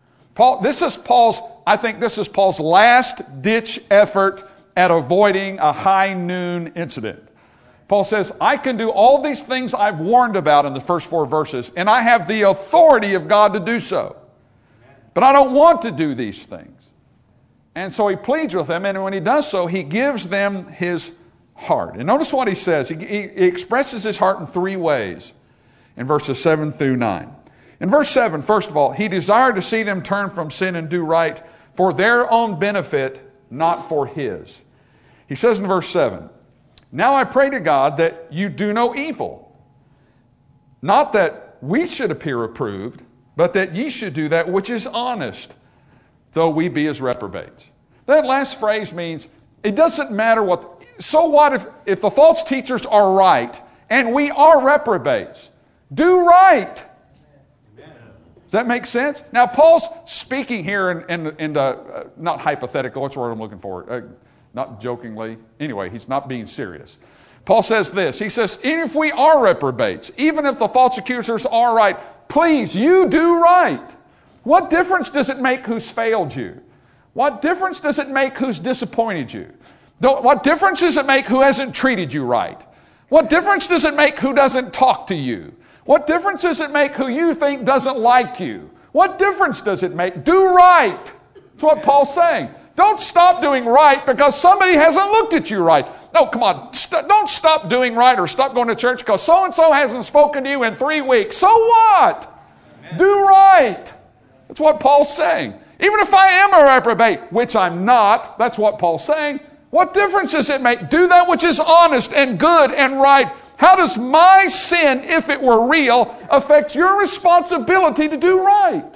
I think this is Paul's last ditch effort at avoiding a high noon incident. Paul says, I can do all these things I've warned about in the first 4 verses, and I have the authority of God to do so. But I don't want to do these things. And so he pleads with them, and when he does so, he gives them his heart. And notice what he says. He expresses his heart in 3 ways in verses 7 through 9. In verse 7, first of all, he desired to see them turn from sin and do right for their own benefit, not for his. He says in verse 7, now I pray to God that you do no evil, not that we should appear approved, but that ye should do that which is honest, though we be as reprobates. That last phrase means it doesn't matter what. So what if the false teachers are right and we are reprobates? Do right. Does that make sense? Now Paul's speaking here in not hypothetical. What's the word I'm looking for? Not jokingly. Anyway, he's not being serious. Paul says this. He says, even if we are reprobates, even if the false accusers are right, please, you do right. What difference does it make who's failed you? What difference does it make who's disappointed you? What difference does it make who hasn't treated you right? What difference does it make who doesn't talk to you? What difference does it make who you think doesn't like you? What difference does it make? Do right. That's what Paul's saying. Don't stop doing right because somebody hasn't looked at you right. No, come on. Don't stop doing right or stop going to church because so-and-so hasn't spoken to you in 3 weeks. So what? Amen. Do right. That's what Paul's saying. Even if I am a reprobate, which I'm not, that's what Paul's saying. What difference does it make? Do that which is honest and good and right. How does my sin, if it were real, affect your responsibility to do right?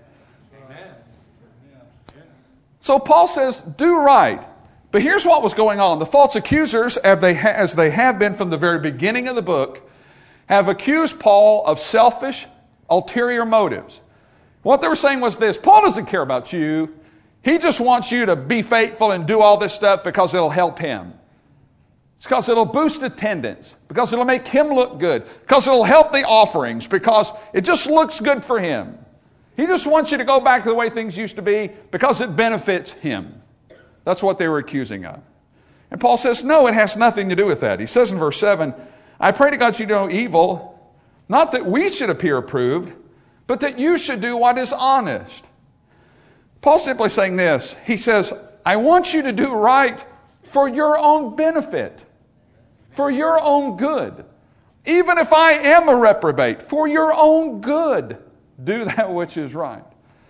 So Paul says, do right. But here's what was going on. The false accusers, as they have been from the very beginning of the book, have accused Paul of selfish, ulterior motives. What they were saying was this: Paul doesn't care about you. He just wants you to be faithful and do all this stuff because it'll help him. It's because it'll boost attendance, because it'll make him look good, because it'll help the offerings, because it just looks good for him. He just wants you to go back to the way things used to be because it benefits him. That's what they were accusing of. And Paul says, no, it has nothing to do with that. He says in verse 7, I pray to God you do no evil, not that we should appear approved, but that you should do what is honest. Paul's simply saying this. He says, I want you to do right for your own benefit, for your own good. Even if I am a reprobate, for your own good. Do that which is right.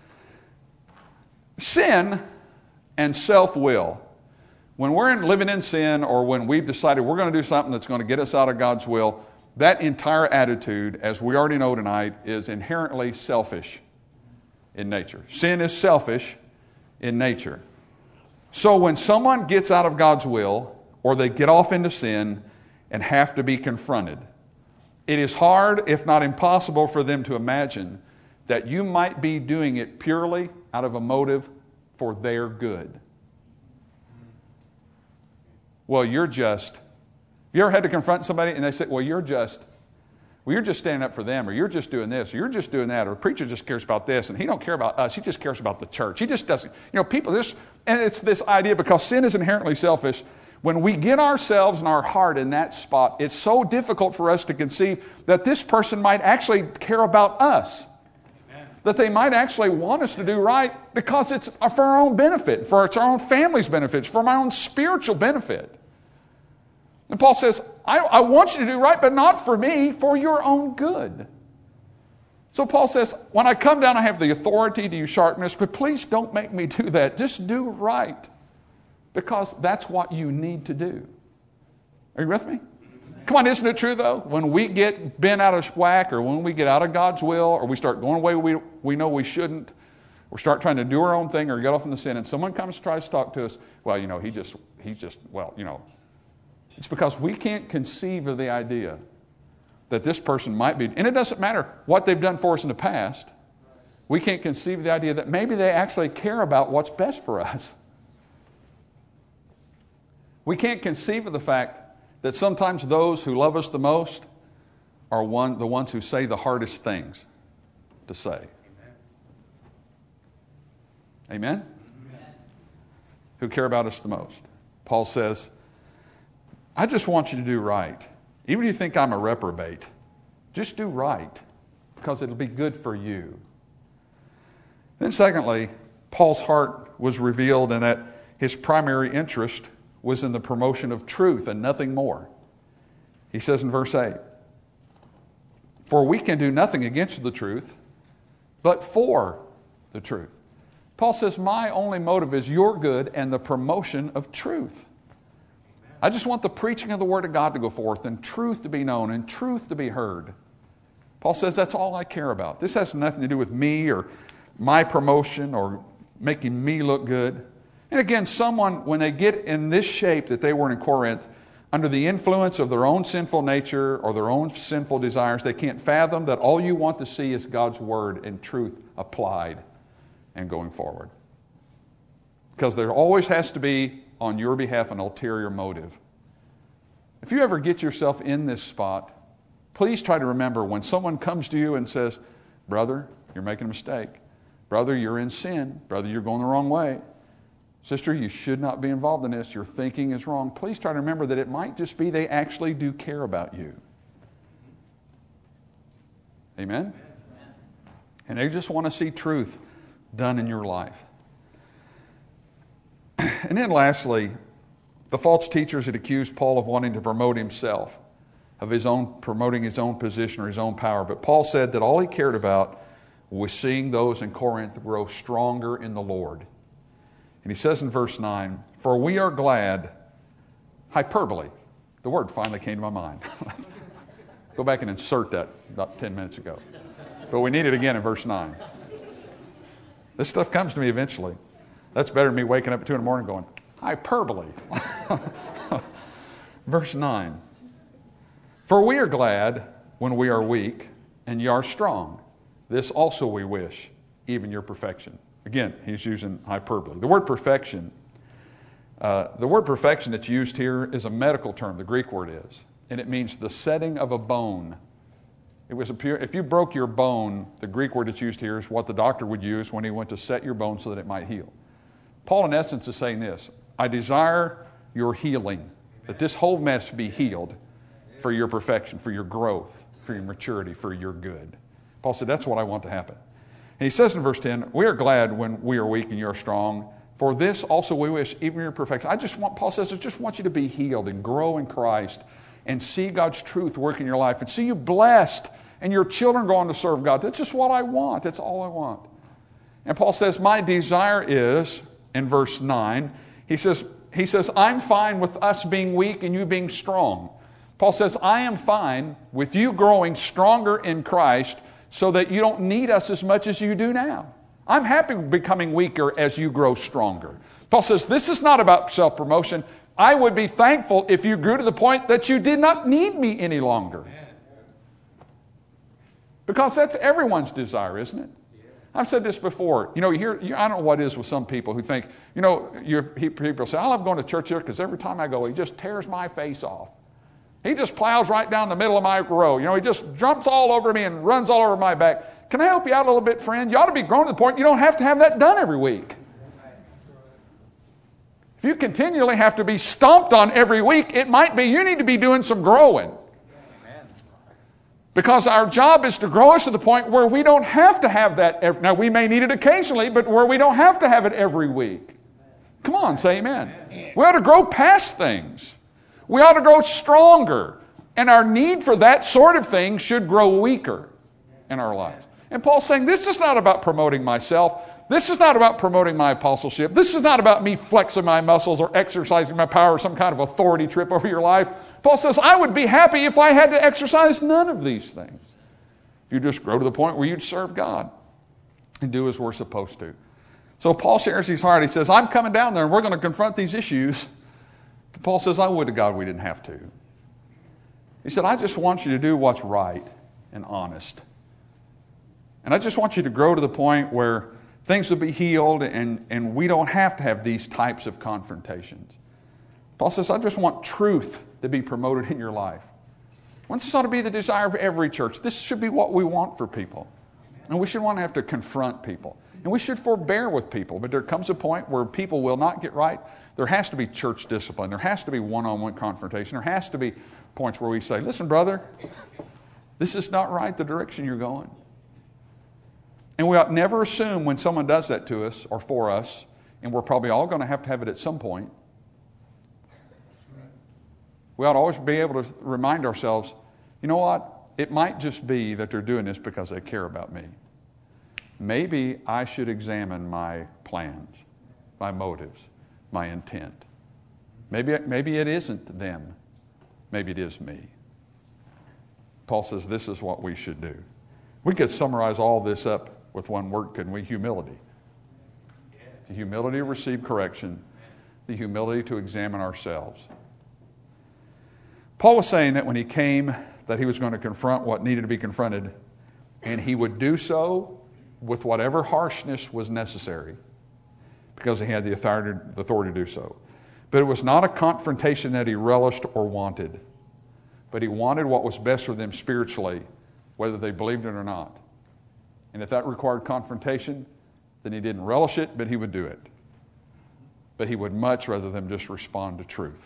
Sin and self-will. When we're living in sin or when we've decided we're going to do something that's going to get us out of God's will, that entire attitude, as we already know tonight, is inherently selfish in nature. Sin is selfish in nature. So when someone gets out of God's will or they get off into sin and have to be confronted, it is hard, if not impossible, for them to imagine that you might be doing it purely out of a motive for their good. Well, you're just... You ever had to confront somebody and they say, well, you're just standing up for them, or you're just doing this, or you're just doing that, or the preacher just cares about this, and he don't care about us, he just cares about the church. He just doesn't, people just, and it's this idea, because sin is inherently selfish. When we get ourselves and our heart in that spot, it's so difficult for us to conceive that this person might actually care about us. Amen. That they might actually want us to do right because it's for our own benefit, for our own family's benefits, for my own spiritual benefit. And Paul says, I want you to do right, but not for me, for your own good. So Paul says, when I come down, I have the authority to use sharpness, but please don't make me do that. Just do right, because that's what you need to do. Are you with me? Come on, isn't it true, though? When we get bent out of whack, or when we get out of God's will, or we start going away we know we shouldn't, or start trying to do our own thing, or get off in the sin, and someone comes and tries to talk to us, well, it's because we can't conceive of the idea that this person might be, and it doesn't matter what they've done for us in the past, we can't conceive of the idea that maybe they actually care about what's best for us. We can't conceive of the fact that sometimes those who love us the most are the ones who say the hardest things to say. Amen? Amen? Who care about us the most. Paul says, I just want you to do right. Even if you think I'm a reprobate, just do right, because it'll be good for you. Then secondly, Paul's heart was revealed in that his primary interest was in the promotion of truth and nothing more. He says in verse 8, for we can do nothing against the truth, but for the truth. Paul says, my only motive is your good and the promotion of truth. I just want the preaching of the Word of God to go forth, and truth to be known, and truth to be heard. Paul says that's all I care about. This has nothing to do with me or my promotion or making me look good. And again, someone, when they get in this shape that they were in Corinth, under the influence of their own sinful nature or their own sinful desires, they can't fathom that all you want to see is God's Word and truth applied and going forward. Because there always has to be, on your behalf, an ulterior motive. If you ever get yourself in this spot, please try to remember when someone comes to you and says, brother, you're making a mistake. Brother, you're in sin. Brother, you're going the wrong way. Sister, you should not be involved in this. Your thinking is wrong. Please try to remember that it might just be they actually do care about you. Amen? And they just want to see truth done in your life. And then lastly, the false teachers had accused Paul of wanting to promote himself, of promoting his own position or his own power. But Paul said that all he cared about was seeing those in Corinth grow stronger in the Lord. And he says in verse 9, for we are glad, hyperbole. The word finally came to my mind. Go back and insert that about 10 minutes ago. But we need it again in verse 9. This stuff comes to me eventually. That's better than me waking up at 2 in the morning going, hyperbole. Verse 9. For we are glad when we are weak, and ye are strong. This also we wish, even your perfection. Again, he's using hyperbole. The word perfection that's used here is a medical term, the Greek word is. And it means the setting of a bone. If you broke your bone, the Greek word that's used here is what the doctor would use when he went to set your bone so that it might heal. Paul, in essence, is saying this: I desire your healing, that this whole mess be healed for your perfection, for your growth, for your maturity, for your good. Paul said, that's what I want to happen. And he says in verse 10, we are glad when we are weak and you are strong. For this also we wish, even your perfection. Paul says, I just want you to be healed and grow in Christ and see God's truth work in your life and see you blessed and your children go on to serve God. That's just what I want. That's all I want. And Paul says, my desire is, in verse 9, he says, I'm fine with us being weak and you being strong. Paul says, I am fine with you growing stronger in Christ so that you don't need us as much as you do now. I'm happy becoming weaker as you grow stronger. Paul says, this is not about self-promotion. I would be thankful if you grew to the point that you did not need me any longer. Because that's everyone's desire, isn't it? I've said this before. I don't know what it is with some people who think, people say, I love going to church here because every time I go, he just tears my face off. He just plows right down the middle of my row. He just jumps all over me and runs all over my back. Can I help you out a little bit, friend? You ought to be grown to the point you don't have to have that done every week. If you continually have to be stomped on every week, it might be you need to be doing some growing. Because our job is to grow us to the point where we don't have to have that. Now, we may need it occasionally, but where we don't have to have it every week. Come on, say amen. We ought to grow past things. We ought to grow stronger. And our need for that sort of thing should grow weaker in our lives. And Paul's saying, this is not about promoting myself. This is not about promoting my apostleship. This is not about me flexing my muscles or exercising my power or some kind of authority trip over your life. Paul says, I would be happy if I had to exercise none of these things. If you just grow to the point where you'd serve God and do as we're supposed to. So Paul shares his heart. He says, I'm coming down there and we're going to confront these issues. But Paul says, I would to God we didn't have to. He said, I just want you to do what's right and honest. And I just want you to grow to the point where things will be healed and we don't have to have these types of confrontations. Paul says, I just want truth to be promoted in your life. This ought to be the desire of every church. This should be what we want for people. And we should want to have to confront people. And we should forbear with people. But there comes a point where people will not get right. There has to be church discipline. There has to be one-on-one confrontation. There has to be points where we say, listen, brother, this is not right, the direction you're going. And we ought never assume when someone does that to us or for us, and we're probably all going to have it at some point, we ought to always be able to remind ourselves, you know what? It might just be that they're doing this because they care about me. Maybe I should examine my plans, my motives, my intent. Maybe it isn't them. Maybe it is me. Paul says this is what we should do. We could summarize all this up with one word, couldn't we? Humility. The humility to receive correction. The humility to examine ourselves. Paul was saying that when he came, that he was going to confront what needed to be confronted, and he would do so with whatever harshness was necessary, because he had the authority to do so. But it was not a confrontation that he relished or wanted, but he wanted what was best for them spiritually, whether they believed it or not. And if that required confrontation, then he didn't relish it, but he would do it. But he would much rather them just respond to truth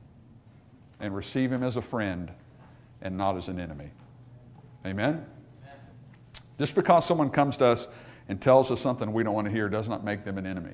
and receive him as a friend and not as an enemy. Amen? Just because someone comes to us and tells us something we don't want to hear does not make them an enemy.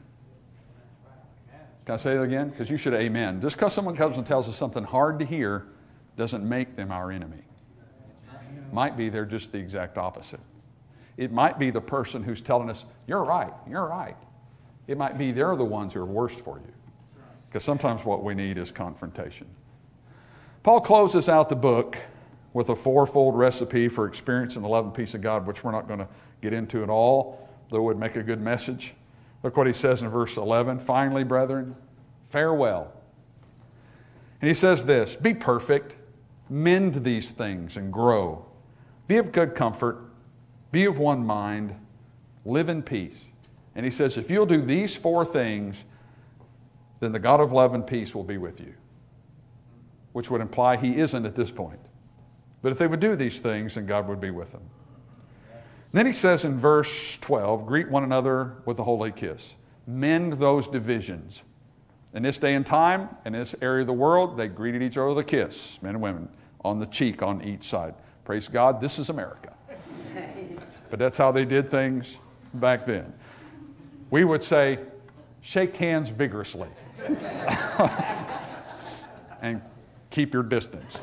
Can I say that again? Because you should amen. Just because someone comes and tells us something hard to hear doesn't make them our enemy. Might be they're just the exact opposite. It might be the person who's telling us, you're right, you're right. It might be they're the ones who are worst for you. Because sometimes what we need is confrontation. Paul closes out the book with a fourfold recipe for experiencing the love and peace of God, which we're not going to get into at all, though it would make a good message. Look what he says in verse 11. Finally, brethren, farewell. And he says this, be perfect, mend these things and grow. Be of good comfort, be of one mind, live in peace. And he says, if you'll do these four things, then the God of love and peace will be with you. Which would imply he isn't at this point. But if they would do these things, then God would be with them. Then he says in verse 12, greet one another with a holy kiss. Mend those divisions. In this day and time, in this area of the world, they greeted each other with a kiss, men and women, on the cheek on each side. Praise God, this is America. But that's how they did things back then. We would say, shake hands vigorously. And keep your distance.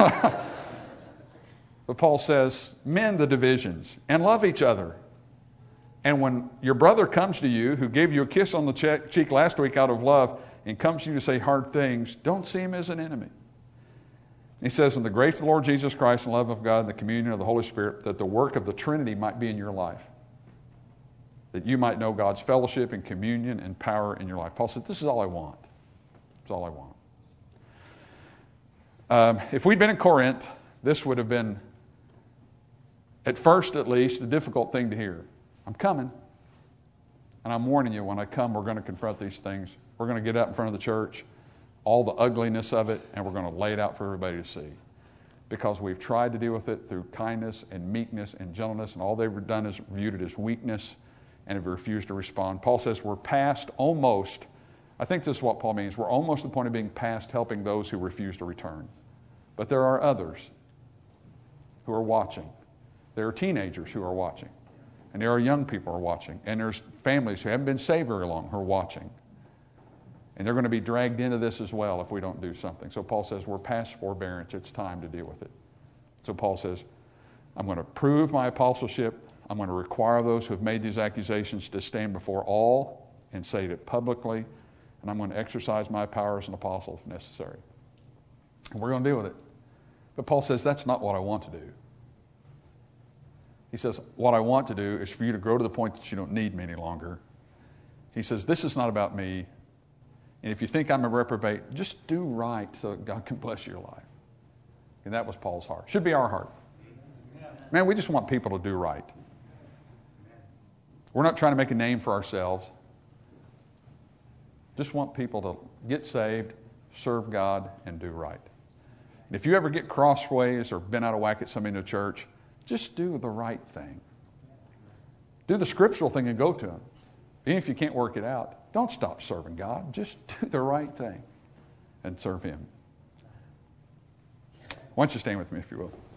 But Paul says, mend the divisions and love each other. And when your brother comes to you, who gave you a kiss on the cheek last week out of love, and comes to you to say hard things, don't see him as an enemy. He says, in the grace of the Lord Jesus Christ and love of God and the communion of the Holy Spirit, that the work of the Trinity might be in your life. That you might know God's fellowship and communion and power in your life. Paul said, this is all I want. It's all I want. If we'd been in Corinth, this would have been At first, at least, a difficult thing to hear. I'm coming. And I'm warning you, when I come, we're going to confront these things. We're going to get out in front of the church, all the ugliness of it, and we're going to lay it out for everybody to see. Because we've tried to deal with it through kindness and meekness and gentleness, and all they've done is viewed it as weakness and have refused to respond. Paul says we're past almost, I think this is what Paul means, we're almost at the point of being past helping those who refuse to return. But there are others who are watching. There are teenagers who are watching. And there are young people who are watching. And there's families who haven't been saved very long who are watching. And they're going to be dragged into this as well if we don't do something. So Paul says we're past forbearance. It's time to deal with it. So Paul says, I'm going to prove my apostleship. I'm going to require those who have made these accusations to stand before all and say it publicly. And I'm going to exercise my power as an apostle if necessary. And we're going to deal with it. But Paul says that's not what I want to do. He says, what I want to do is for you to grow to the point that you don't need me any longer. He says, this is not about me. And if you think I'm a reprobate, just do right so God can bless your life. And that was Paul's heart. Should be our heart. Man, we just want people to do right. We're not trying to make a name for ourselves. Just want people to get saved, serve God, and do right. And if you ever get crossways or been out of whack at somebody in the church, just do the right thing. Do the scriptural thing and go to them. Even if you can't work it out, don't stop serving God. Just do the right thing and serve Him. Why don't you stand with me if you will.